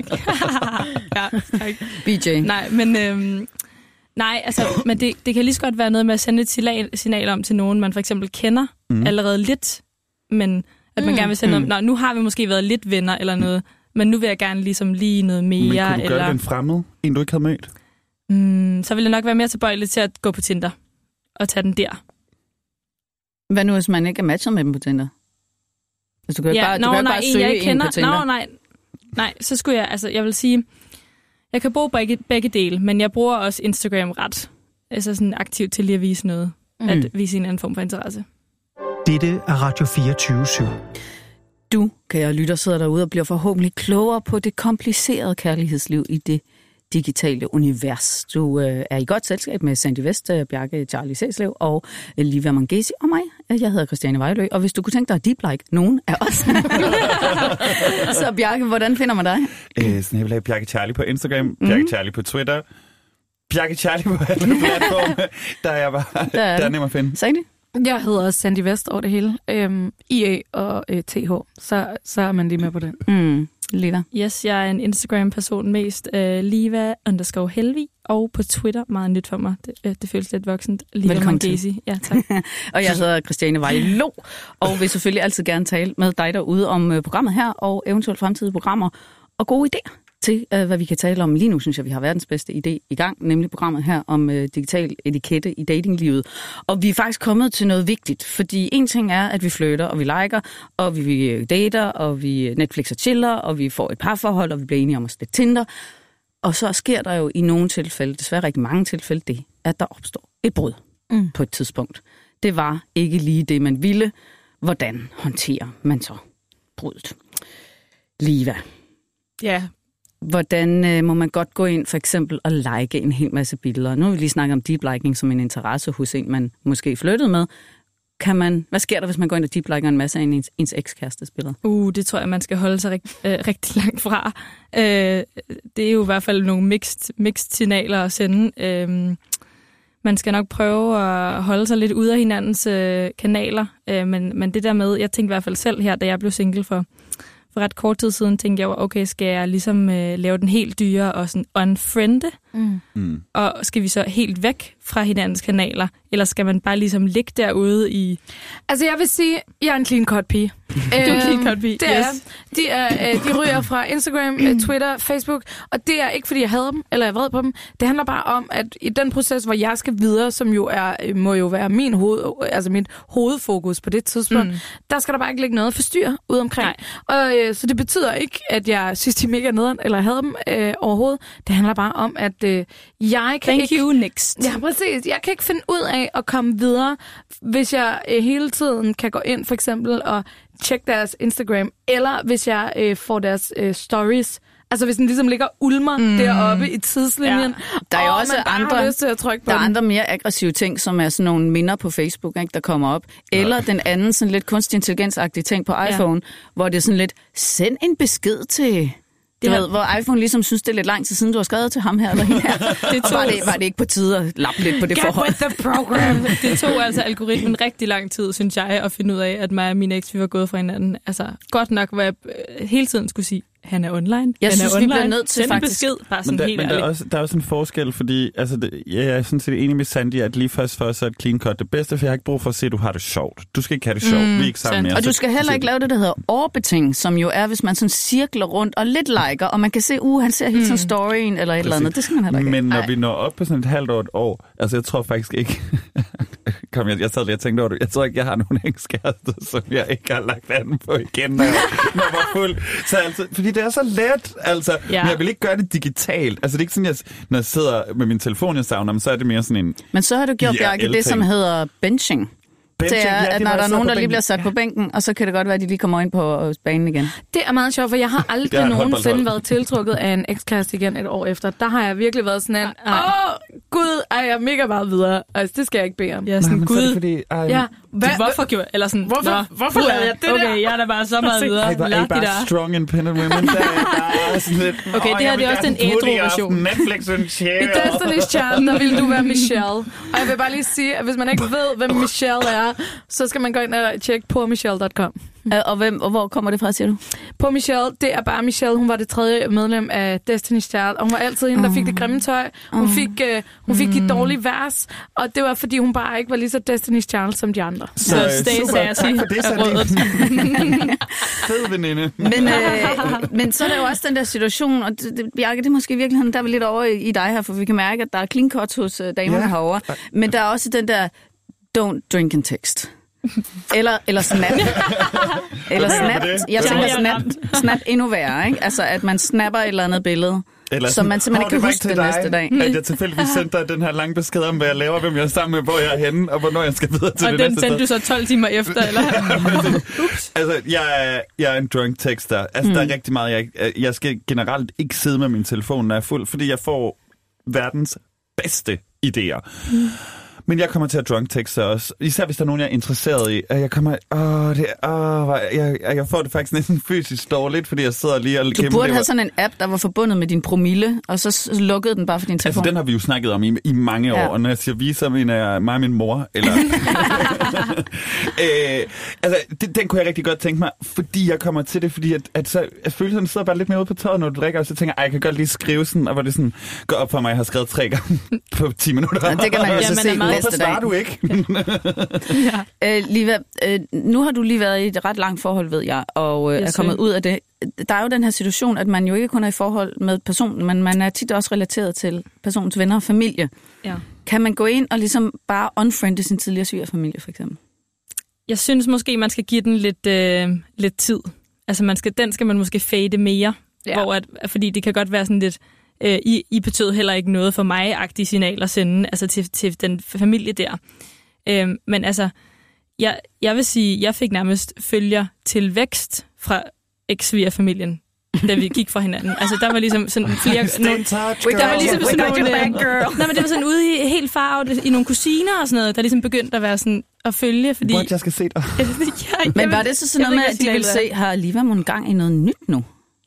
Ja, tak. BJ. Nej, men... men det kan lige så godt være noget med at sende et signal om til nogen, man for eksempel kender allerede lidt, men at man gerne vil sende noget. Nu har vi måske været lidt venner eller noget, men nu vil jeg gerne ligesom lige noget mere. Men kunne du gøre det en fremmed? En, du ikke havde mødt? Så vil jeg nok være mere tilbøjelig til at gå på Tinder og tage den der. Hvad nu, hvis man ikke er matchet med dem på Tinder? Altså, du kan bare søge en på Tinder. Nej, så skulle jeg vil sige, jeg kan bruge begge dele, men jeg bruger også Instagram ret. Altså sådan aktivt til lige at vise noget. At vise en anden form for interesse. Dette er Radio 24/7. Du, kære lytter, sidder derude og bliver forhåbentlig klogere på det komplicerede kærlighedsliv i det digitale univers. Du er i godt selskab med Sandy West, Bjarke Charlie Sæslev og Liva Mangesi og mig. Jeg hedder Christiane Vejlø, og hvis du kunne tænke dig at deep-like nogen af os, så Bjarke, hvordan finder man dig? Sådan jeg vil have Bjarke Charlie på Instagram, Bjarke Charlie på Twitter, Bjarke Charlie på alle platforme, der er nemt at finde. Sandy? Jeg hedder Sandy West over det hele. IA og TH. Så er man lige med på den. Liva. Yes, jeg er en Instagram-person mest. Liva_Helvig. Og på Twitter, meget nyt for mig. Det føles lidt voksent. Liva Mangesi. Ja, tak. Og jeg hedder Christiane Vejlo, og vil selvfølgelig altid gerne tale med dig derude om programmet her, og eventuelt fremtidige programmer og gode idéer til, hvad vi kan tale om. Lige nu synes jeg, vi har verdens bedste idé i gang, nemlig programmet her om digital etikette i datinglivet. Og vi er faktisk kommet til noget vigtigt, fordi en ting er, at vi flytter, og vi liker, og vi dater, og vi Netflix og chiller, og vi får et parforhold, og vi bliver enige om at slette Tinder. Og så sker der jo i nogle tilfælde, desværre rigtig mange tilfælde, det, at der opstår et brud på et tidspunkt. Det var ikke lige det, man ville. Hvordan håndterer man så bruddet? Liva. Ja. Hvordan må man godt gå ind for eksempel og like en hel masse billeder? Nu har vi lige snakket om deep-liking som en interesse hos en, man måske flyttede med. Hvad sker der, hvis man går ind og deep-liker en masse af ens ekskærestes billeder? Det tror jeg, man skal holde sig rigtig langt fra. Det er jo i hvert fald nogle mixed signaler at sende. man skal nok prøve at holde sig lidt ude af hinandens kanaler. Men det der med, jeg tænkte i hvert fald selv her, da jeg blev single for ret kort tid siden, tænkte jeg, okay, skal jeg ligesom lave den helt dyre og sådan unfriende? Og skal vi så helt væk fra hinandens kanaler? Eller skal man bare ligesom ligge derude i... Altså jeg vil sige, jeg er en clean cut pige. Du er en clean cut pige, yes. De ryger fra Instagram, Twitter, Facebook, og det er ikke, fordi jeg hader dem, eller jeg er vred på dem. Det handler bare om, at i den proces, hvor jeg skal videre, som jo må jo være mit hovedfokus på det tidspunkt, der skal der bare ikke ligge noget forstyr ud omkring. Og så det betyder ikke, at jeg synes, de er mega nederen, eller jeg hader dem overhovedet. Det handler bare om, at jeg kan Thank you, next. Ja, præcis. Jeg kan ikke finde ud af at komme videre, hvis jeg hele tiden kan gå ind for eksempel og tjekke deres Instagram, eller hvis jeg får deres stories. Altså hvis den ligesom ligger ulmer deroppe i tidslinjen. Ja. Der er jo også andre mere aggressive ting, som er sådan nogle minder på Facebook, ikke, der kommer op. Eller den anden sådan lidt kunstig intelligensagtige ting på iPhone, hvor det er sådan lidt, send en besked til... hvor iPhone ligesom synes, det er lidt lang tid siden, du har skrevet til ham her eller hende her. Var det ikke på tide at lappe lidt på det forhold? Get with the program. Det tog altså algoritmen rigtig lang tid, synes jeg, at finde ud af, at mig og min eks, vi var gået fra hinanden. Altså, godt nok, hvor jeg hele tiden skulle sige, han er online. Jeg synes, vi bliver nødt til faktisk... besked, bare sådan helt ærligt. Der er også en forskel, fordi altså, jeg er sådan set enig med Sandy, at lige først for os er et clean cut det bedste, for jeg har ikke brug for at se, at du har det sjovt. Du skal ikke have det sjovt. Vi er ikke sammen mere. Og du skal heller ikke lave det, der hedder orbiting, som jo er, hvis man sådan cirkler rundt og lidt liker, og man kan se, han ser hele tiden storyen eller et eller andet. Det skal man heller ikke. Men når vi når op på sådan et halvt år, et år, altså jeg tror faktisk ikke... jeg sad lige og tænkte over det. Jeg tror ikke, jeg har nogen ekskærester, som jeg ikke har lagt anden på igen, når jeg var fuld. Så altså, fordi det er så let, altså. Ja. Men jeg vil ikke gøre det digitalt. Altså det er ikke sådan, når jeg sidder med min telefon, jeg savner, så er det mere sådan en... Men så har du gjort, Bjarke, det som hedder benching. Det er, at når der er nogen, der lige bliver sat på bænken, og så kan det godt være, at de lige kommer ind på banen igen. Det er meget sjovt, for jeg har aldrig nogensinde været tiltrukket af en ekskæreste igen et år efter. Der har jeg virkelig været sådan en, gud, jeg er mega meget videre. Altså, det skal jeg ikke bede om. Jeg er sådan, gud. Så fordi, hvorfor gjorde jeg? Eller sådan, hvorfor lavede jeg det der? Okay, jeg er da bare så meget videre. Ej, er bare strong independent women. Der er sådan lidt, okay, det her det er også den ædru-version. Netflix and chill. I Destiny's Child, der vil du være Michelle. Og jeg vil bare lige sige, at hvis man ikke ved, hvem Michelle er, så skal man gå ind og tjekke på michelle.com. Og hvor kommer det fra, siger du? På Michelle, det er bare Michelle. Hun var det 3. medlem af Destiny's Child, og hun var altid hende, der fik det grimme tøj. Hun fik de dårlige vers, og det var, fordi hun bare ikke var lige så Destiny's Child som de andre. Så stay sassy. Fed veninde. Men så er der jo også den der situation, og Bjarke, det er måske i virkeligheden, der er vi lidt over i dig her, for vi kan mærke, at der er clean cut hos damerne herovre. Men der er også den der, don't drink and text. Eller snap. Eller snap. Jeg tænker snap endnu værre, ikke? Altså, at man snapper et eller andet billede, så man simpelthen ikke kan huske det næste dag. At jeg tilfældigvis sendte dig den her lange besked om, hvad jeg laver, hvem jeg er sammen med, hvor jeg er henne, og hvornår jeg skal videre til det næste sted. Og den sendte du så 12 timer efter, eller? Altså, jeg er en drunk texter. Altså, der er rigtig meget, jeg skal generelt ikke sidde med min telefon, når jeg er fuld, fordi jeg får verdens bedste idéer. Men jeg kommer til at drunk texte også. Især hvis der er nogen, jeg er interesseret i. Jeg kommer... jeg får det faktisk næsten fysisk dårligt, fordi jeg sidder lige og... Du burde have sådan en app, der var forbundet med din promille, og så lukkede den bare for din telefon. Altså, den har vi jo snakket om i mange år, og når jeg siger vi, så mener jeg mig og min mor, eller... den kunne jeg rigtig godt tænke mig, fordi jeg kommer til det, fordi at så følelserne sidder bare lidt mere ude på tøjet, når du drikker, og så tænker jeg kan godt lige skrive sådan, og hvor det sådan går op for mig, jeg har skrevet 3 gange på 10 minutter. Ja, det kan man jo så se. Hvorfor svarer du ikke? Liva, nu har du lige været i et ret langt forhold, ved jeg, og er kommet ud af det. Der er jo den her situation, at man jo ikke kun er i forhold med personen, men man er tit også relateret til personens venner og familie. Ja. Kan man gå ind og ligesom bare unfriende sin tidligere svigerfamilie, for eksempel? Jeg synes måske, man skal give den lidt tid. Altså den skal man måske fade mere, fordi det kan godt være sådan lidt... I betød heller ikke noget for mig-agtige signaler at sende altså til den familie der. Men altså, jeg vil sige, jeg fik nærmest følger til vækst fra eks-svigerfamilien, da vi gik fra hinanden. Altså, der var ligesom sådan flere... Der var ligesom sådan nogle... Nej, men det var sådan ude i helt farvet i nogle kusiner og sådan noget, der ligesom begyndte at være sådan at følge, fordi... Hvor jeg skal se dig. Men var det så sådan noget med, at de ville se, har Liva nogle gang i noget nyt nu?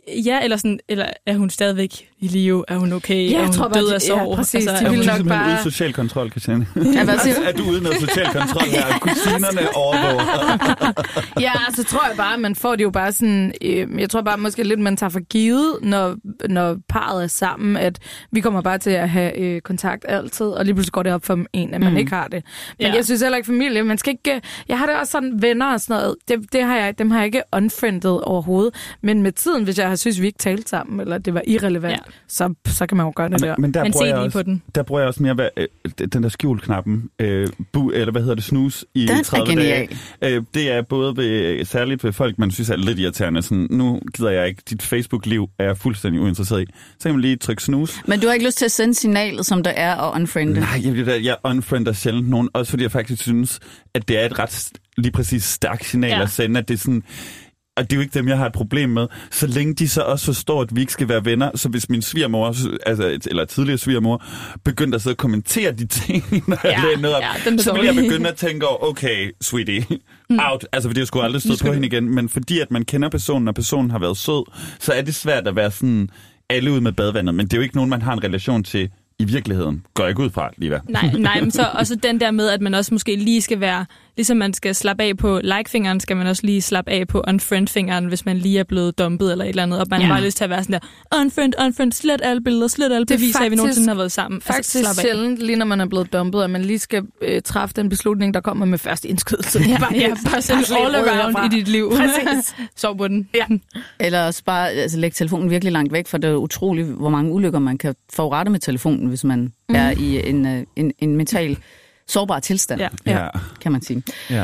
Ja, eller er hun stadigvæk i live? Er hun okay? Ja, er hun tror død af sorg? Ja, præcis. Er hun simpelthen ude i social kontrol, Christiane? Er du ude i noget social kontrol her? Kusinerne overvåger. Ja, så tror jeg bare, man får det jo bare sådan... jeg tror bare måske lidt, man tager for givet, når parret er sammen, at vi kommer bare til at have kontakt altid, og lige pludselig går det op for en, at man ikke har det. Men jeg synes heller ikke familie. Man skal ikke... Jeg har det også sådan venner og sådan noget. Dem har jeg ikke unfriendet overhovedet. Men med tiden, hvis jeg synes, vi ikke talte sammen, eller det var irrelevant, så kan man jo gøre det der. Men der bruger jeg også mere den der skjul-knappen, eller hvad hedder det, snus i 30 dage. Det er både særligt ved folk, man synes er lidt irriterende. Sådan, nu gider jeg ikke, dit Facebook-liv er jeg fuldstændig uinteresseret i. Så kan man lige trykke snus. Men du har ikke lyst til at sende signalet, som der er, og unfriende? Nej, jeg unfriender sjældent nogen, også fordi jeg faktisk synes, at det er et ret lige præcis stærkt signal at sende, at det er sådan... Og det er jo ikke dem, jeg har et problem med. Så længe de så også forstår, at vi ikke skal være venner, så hvis min svigermor, eller tidligere svigermor, begyndte at sidde og kommentere de ting, når jeg lagde noget op, så ville jeg begynde at tænke, okay, sweetie, out. Altså, fordi jeg skulle aldrig stå på hende igen. Men fordi at man kender personen, og personen har været sød, så er det svært at være sådan alle ud med badevandet. Men det er jo ikke nogen, man har en relation til i virkeligheden. Går ikke ud fra, Liva. Nej, men så også den der med, at man også måske lige skal være, ligesom man skal slappe af på like-fingeren, skal man også lige slappe af på unfriend-fingeren, hvis man lige er blevet dumpet eller et eller andet, og man har bare lyst til at være sådan der, unfriend, slet alle billeder, slet alle beviser, at vi nogensinde har været sammen. Faktisk altså, sjældent, lige når man er blevet dumpet, at man lige skal træffe den beslutning, der kommer med første indskydelse. Bare sådan all around i dit liv. Præcis. Sov på den. Ja. Eller også bare lægge telefonen virkelig langt væk, for det er utroligt, hvor mange ulykker man kan forrette med telefonen, hvis man er i en mental sårbar tilstand, kan man sige. Ja.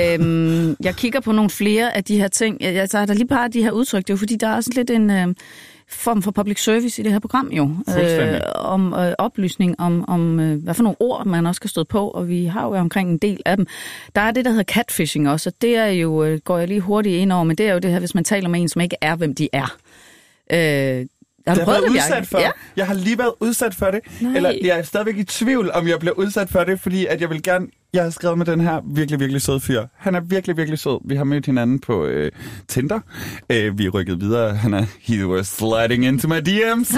Jeg kigger på nogle flere af de her ting. Altså, der er lige bare de her udtryk. Det er jo fordi, der er også lidt en form for public service i det her program jo. Om oplysning om hvad for nogle ord, man også skal stå på, og vi har jo omkring en del af dem. Der er det, der hedder catfishing også, og det er jo, går jeg lige hurtigt ind over, men det er jo det her, hvis man taler med en, som ikke er, hvem de er. Jeg har været udsat for. Ja. Jeg har lige været udsat for det. Nej. Eller jeg er stadigvæk i tvivl, om jeg bliver udsat for det, fordi at jeg har skrevet med den her virkelig, virkelig sød fyr. Han er virkelig, virkelig sød. Vi har mødt hinanden på Tinder. Vi er rykket videre. He was sliding into my DM's.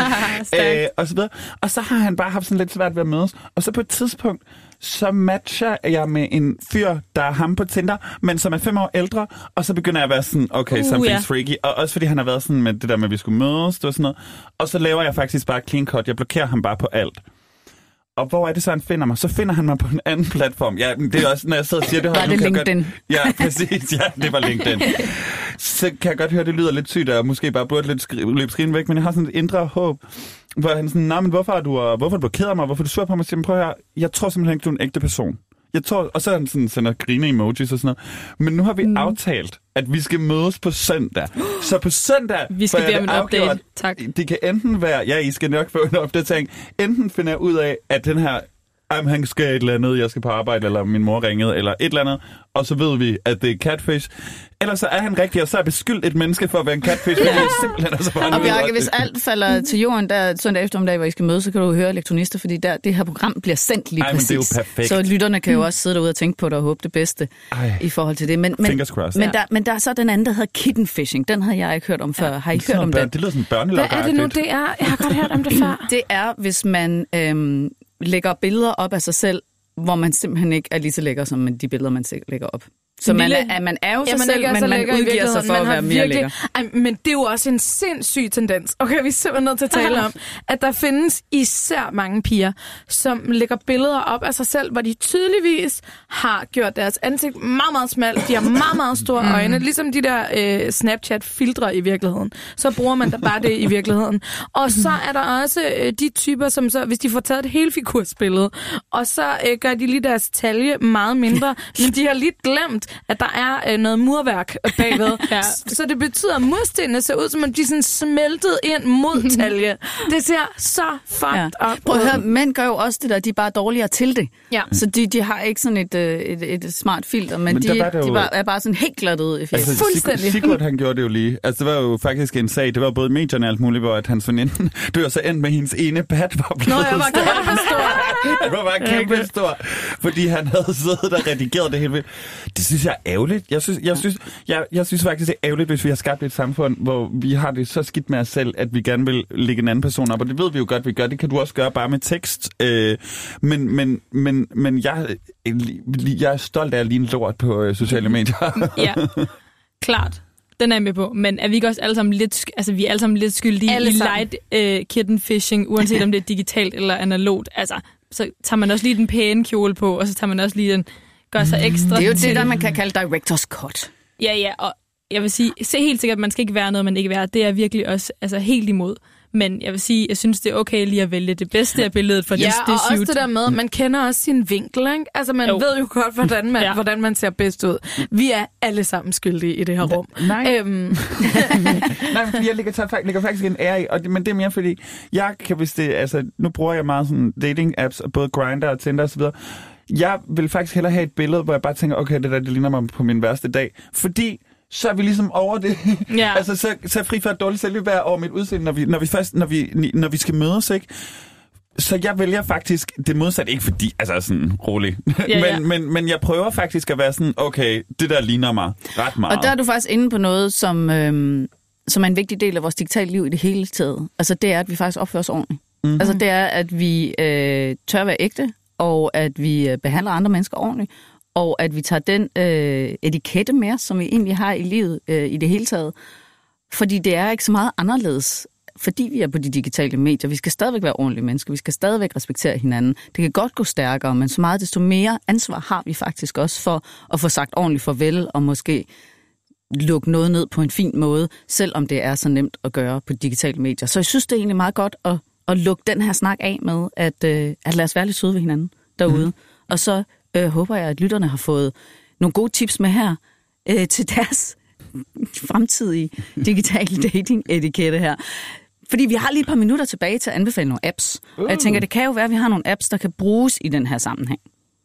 Og så videre. Og så har han bare haft sådan lidt svært ved at mødes. Og så på et tidspunkt, så matcher jeg med en fyr, der er ham på Tinder, men som er 5 år ældre, og så begynder jeg at være sådan, okay, something's freaky. Og også fordi han har været sådan med det der med, at vi skulle mødes, det var sådan noget. Og så laver jeg faktisk bare clean cut. Jeg blokerer ham bare på alt. Og hvor er det så, han finder mig? Så finder han mig på en anden platform. Ja, det er også, når jeg sidder og siger det. Var det LinkedIn? Ja, præcis. Ja, det var LinkedIn. Så kan jeg godt høre, det lyder lidt sygt, og måske bare burde lidt løbe skrigen væk, men jeg har sådan et indre håb, hvor han sådan, men hvorfor har du blokeret mig? Hvorfor er du sur på mig? Så prøv at høre, jeg tror simpelthen ikke, du er en ægte person. Jeg tror, og så er han sådan, sender grine-emojis og sådan noget. Men nu har vi aftalt, at vi skal mødes på søndag. Så på søndag... Vi skal bede om en update. Tak. Det kan enten være... Ja, I skal nok få en opdatering. Enten finder jeg ud af, at den her... han skal et eller andet, jeg skal på arbejde, eller min mor ringede, eller et eller andet, og så ved vi, at det er catfish. Ellers så er han rigtig, og så er beskyldt et menneske for at være en catfish. Ja. Og Bjarke, hvis alt falder til jorden der søndag eftermiddag, hvor I skal mødes, så kan du høre Elektronister, fordi det her program bliver sendt lige præcis. Men det er jo perfekt. Så lytterne kan jo også sidde derude og tænke på det og håbe det bedste i forhold til det. Fingers crossed. Men der er så den anden, der hedder kittenfishing. Den har jeg ikke hørt om før. Har I hørt om den? Det lyder som børnelok. Hvad er det nu, det er? Jeg har godt hørt om det før. Det er, hvis man lægger billeder op af sig selv, hvor man simpelthen ikke er lige så lækker, som de billeder, man lægger op. Så man er jo sig selv, men man udgiver sig for at være mere lækker. Men det er jo også en sindssyg tendens. Okay, vi er simpelthen nødt til at tale om, at der findes især mange piger, som lægger billeder op af sig selv, hvor de tydeligvis har gjort deres ansigt meget, meget smalt. De har meget, meget store øjne. Ligesom de der Snapchat-filtre i virkeligheden. Så bruger man da bare det i virkeligheden. Og så er der også de typer, som så, hvis de får taget et helfigursbillede, og så gør de lige deres talje meget mindre, men de har lige glemt, at der er noget murværk bagved. Så det betyder, at murstenene ser ud, som om de er sådan smeltet ind mod talje. Det ser så fucked up. Prøv at høre, mænd gør jo også det der, de er bare dårligere til det. Ja. Så de har ikke sådan et smart filter, men de er bare sådan helt glat ud. Altså, fuldstændig. Sigurd, han gjorde det jo lige. Altså, det var jo faktisk en sag. Det var både medierne og alt muligt, hvor at hans veninde dør så endt med hendes ene pat var blevet jeg var kæmpestor. Han var bare kæmpestor, fordi han havde siddet og redigeret det helt vildt. Det synes jeg er ærgerligt. Jeg synes faktisk, det er ærgerligt, hvis vi har skabt et samfund, hvor vi har det så skidt med os selv, at vi gerne vil lægge en anden person op. Og det ved vi jo godt, vi gør. Det kan du også gøre bare med tekst. Men jeg er stolt af at ligne lort på sociale medier. Ja, klart. Den er jeg med på. Men er vi ikke også alle sammen lidt, vi er alle sammen lidt skyldige i light kitten fishing, uanset om det er digitalt eller analogt. Altså, så tager man også lige den pæne kjole på, og så tager man også lige den, gør sig ekstra. Det er jo det, der man kan kalde director's cut. Ja, og jeg vil sige, se helt sikkert, at man skal ikke være noget, man ikke være. Det er virkelig også helt imod. Men jeg vil sige, jeg synes, det er okay lige at vælge det bedste af billedet for det shoot. Ja, og også det der med, man kender også sin vinkel, ikke? Altså, man ved jo godt, hvordan man ser bedst ud. Vi er alle sammen skyldige i det her rum. Nej, fordi jeg ligger faktisk en ære i, men det er mere fordi, jeg kan hvis det, altså, nu bruger jeg meget sådan dating-apps, både Grindr og Tinder og så videre. Jeg vil faktisk hellere have et billede, hvor jeg bare tænker, okay, det ligner mig på min værste dag. Fordi så er vi ligesom over det. Ja. Altså, så er fri for et dårligt selvværd over mit udseende, når vi skal mødes, ikke? Så jeg vælger faktisk det modsatte, ikke fordi, altså sådan rolig. Men jeg prøver faktisk at være sådan, okay, det der ligner mig ret meget. Og der er du faktisk inde på noget, som er en vigtig del af vores digitale liv i det hele taget. Altså det er, at vi faktisk opfører os ordentligt. Mm-hmm. Altså det er, at vi tør være ægte, og at vi behandler andre mennesker ordentligt. Og at vi tager den etikette med, som vi egentlig har i livet i det hele taget. Fordi det er ikke så meget anderledes, fordi vi er på de digitale medier. Vi skal stadigvæk være ordentlige mennesker. Vi skal stadigvæk respektere hinanden. Det kan godt gå stærkere, men så meget desto mere ansvar har vi faktisk også for at få sagt ordentligt farvel, og måske lukke noget ned på en fin måde, selvom det er så nemt at gøre på digitale medier. Så jeg synes, det er egentlig meget godt at lukke den her snak af med, at lad os være lidt søde ved hinanden derude. Og så håber jeg, at lytterne har fået nogle gode tips med her til deres fremtidige digitale dating-etikette her. Fordi vi har lige et par minutter tilbage til at anbefale nogle apps. Og jeg tænker, det kan jo være, at vi har nogle apps, der kan bruges i den her sammenhæng.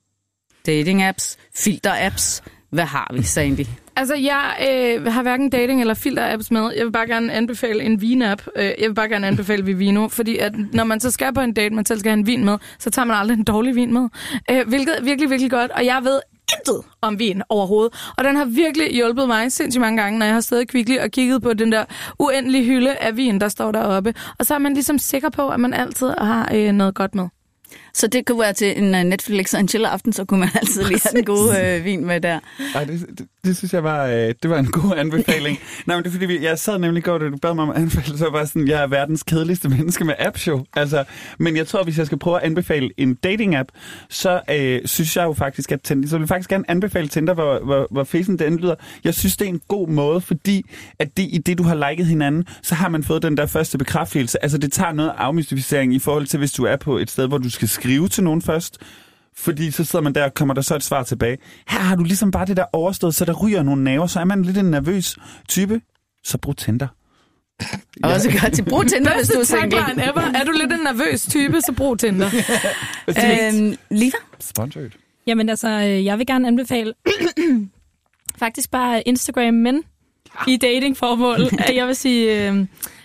Dating-apps, filter-apps. Hvad har vi, Sandy? Altså, jeg har hverken dating- eller filter-apps med. Jeg vil bare gerne anbefale en vin-app. Jeg vil bare gerne anbefale Vivino, fordi at når man så skal på en date, man selv skal have en vin med, så tager man aldrig en dårlig vin med. Hvilket er virkelig, virkelig godt. Og jeg ved intet om vin overhovedet. Og den har virkelig hjulpet mig sindssygt mange gange, når jeg har stået i Kvickly og kigget på den der uendelige hylde af vin, der står deroppe. Og så er man ligesom sikker på, at man altid har noget godt med. Så det kunne være til en Netflix og en chill-aften, så kunne man altid lige have den gode vin med der. Ej, det synes jeg det var en god anbefaling. Nej, men det er fordi, jeg sad nemlig godt, og du bad mig om at anbefale, så var sådan, jeg er verdens kedeligste menneske med apps-show. Altså, men jeg tror, hvis jeg skal prøve at anbefale en dating-app, så synes jeg jo faktisk, at Tinder, så vil jeg faktisk gerne anbefale Tinder, hvor facen den lyder. Jeg synes, det er en god måde, fordi at i det, du har liket hinanden, så har man fået den der første bekræftelse. Altså, det tager noget afmystificering i forhold til, hvis du er på et sted, hvor du skal skrive til nogen først. Fordi så sidder man der, og kommer der så et svar tilbage. Her har du ligesom bare det der overstået, så der ryger nogle naver, så er man lidt en nervøs type. Så brug Tinder. Og også godt til brug Tinder, hvis du er single. Er du lidt en nervøs type, så brug Tinder. Liva? Sponsored. Jamen altså, jeg vil gerne anbefale faktisk bare Instagram, men i datingformål. Jeg vil sige...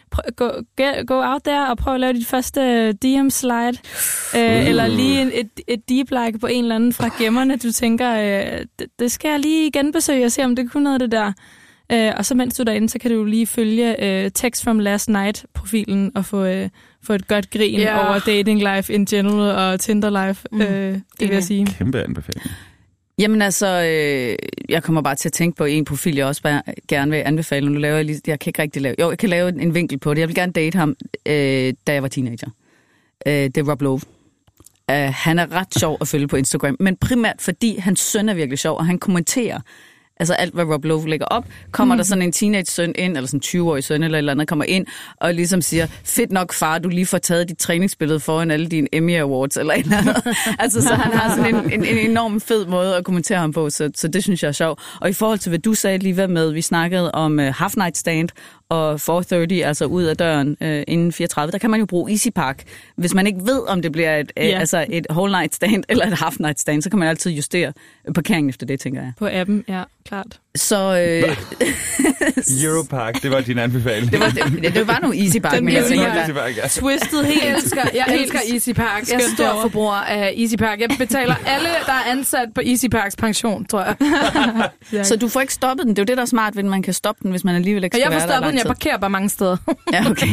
Go out there og prøv at lave dit første DM-slide. Eller lige et deep like på en eller anden fra gemmerne. Du tænker, det skal jeg lige genbesøge og se, om det kunne noget af det der. Og så mens du er derinde, så kan du lige følge Text from Last Night-profilen og få et godt grin over dating life in general og Tinder life. Det vil jeg sige. Kæmpe anbefaling. Jamen altså, jeg kommer bare til at tænke på en profil, jeg også bare gerne vil anbefale. Nu laver jeg kan ikke rigtig lave... Jo, jeg kan lave en vinkel på det. Jeg vil gerne date ham, da jeg var teenager. Det er Rob Lowe. Han er ret sjov at følge på Instagram, men primært fordi hans søn er virkelig sjov, og han kommenterer altså alt, hvad Rob Lowe lægger op. Kommer der sådan en teenage-søn ind, eller sådan en 20-årig søn eller et eller andet, kommer ind og ligesom siger, fedt nok far, du lige får taget dit træningsbillede foran alle dine Emmy Awards, eller et eller andet. Altså, så han har sådan en enorm fed måde at kommentere ham på, så det synes jeg er sjovt. Og i forhold til, hvad du sagde lige med, vi snakkede om half night stand, og 4:30, altså ud af døren inden 4:30, der kan man jo bruge Easy Park. Hvis man ikke ved, om det bliver altså et whole night stand eller et half night stand, så kan man altid justere parkeringen efter det, tænker jeg. På appen, ja, klart. Så... Europark, det var din anbefaling. det var nu Easy Park, men jeg tænker, twistet helt. Jeg elsker Easy Park. Jeg er stor forbruger af Easy Park. Jeg betaler alle, der er ansat på Easy Parks pension, tror jeg. Så du får ikke stoppet den. Det er jo det, der er smart, ved man kan stoppe den, hvis man alligevel ikke skal være der. Jeg får stoppet den. Jeg parkerer bare mange steder. Ja, okay.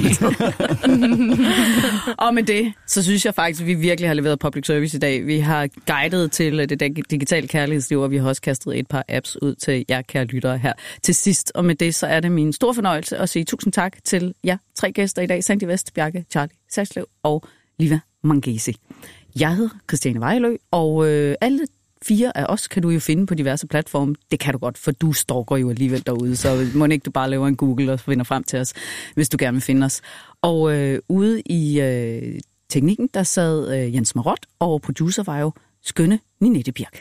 Og med det, så synes jeg faktisk, at vi virkelig har leveret public service i dag. Vi har guidet til det digitale kærlighedsliv, og vi har også kastet et par apps ud til jer, kære lyttere, her til sidst. Og med det, så er det min store fornøjelse at sige tusind tak til jer 3 gæster i dag. Sandy West, Bjarke, Charlie Saxlev og Liva Mangesi. Jeg hedder Christiane Vejlø, og alle 4 af os kan du jo finde på diverse platforme. Det kan du godt, for du stalker jo alligevel derude, så må ikke du bare laver en Google og finder frem til os, hvis du gerne vil finde os. Og ude i teknikken, der sad Jens Marot, og producer var jo skønne Ninette Birk.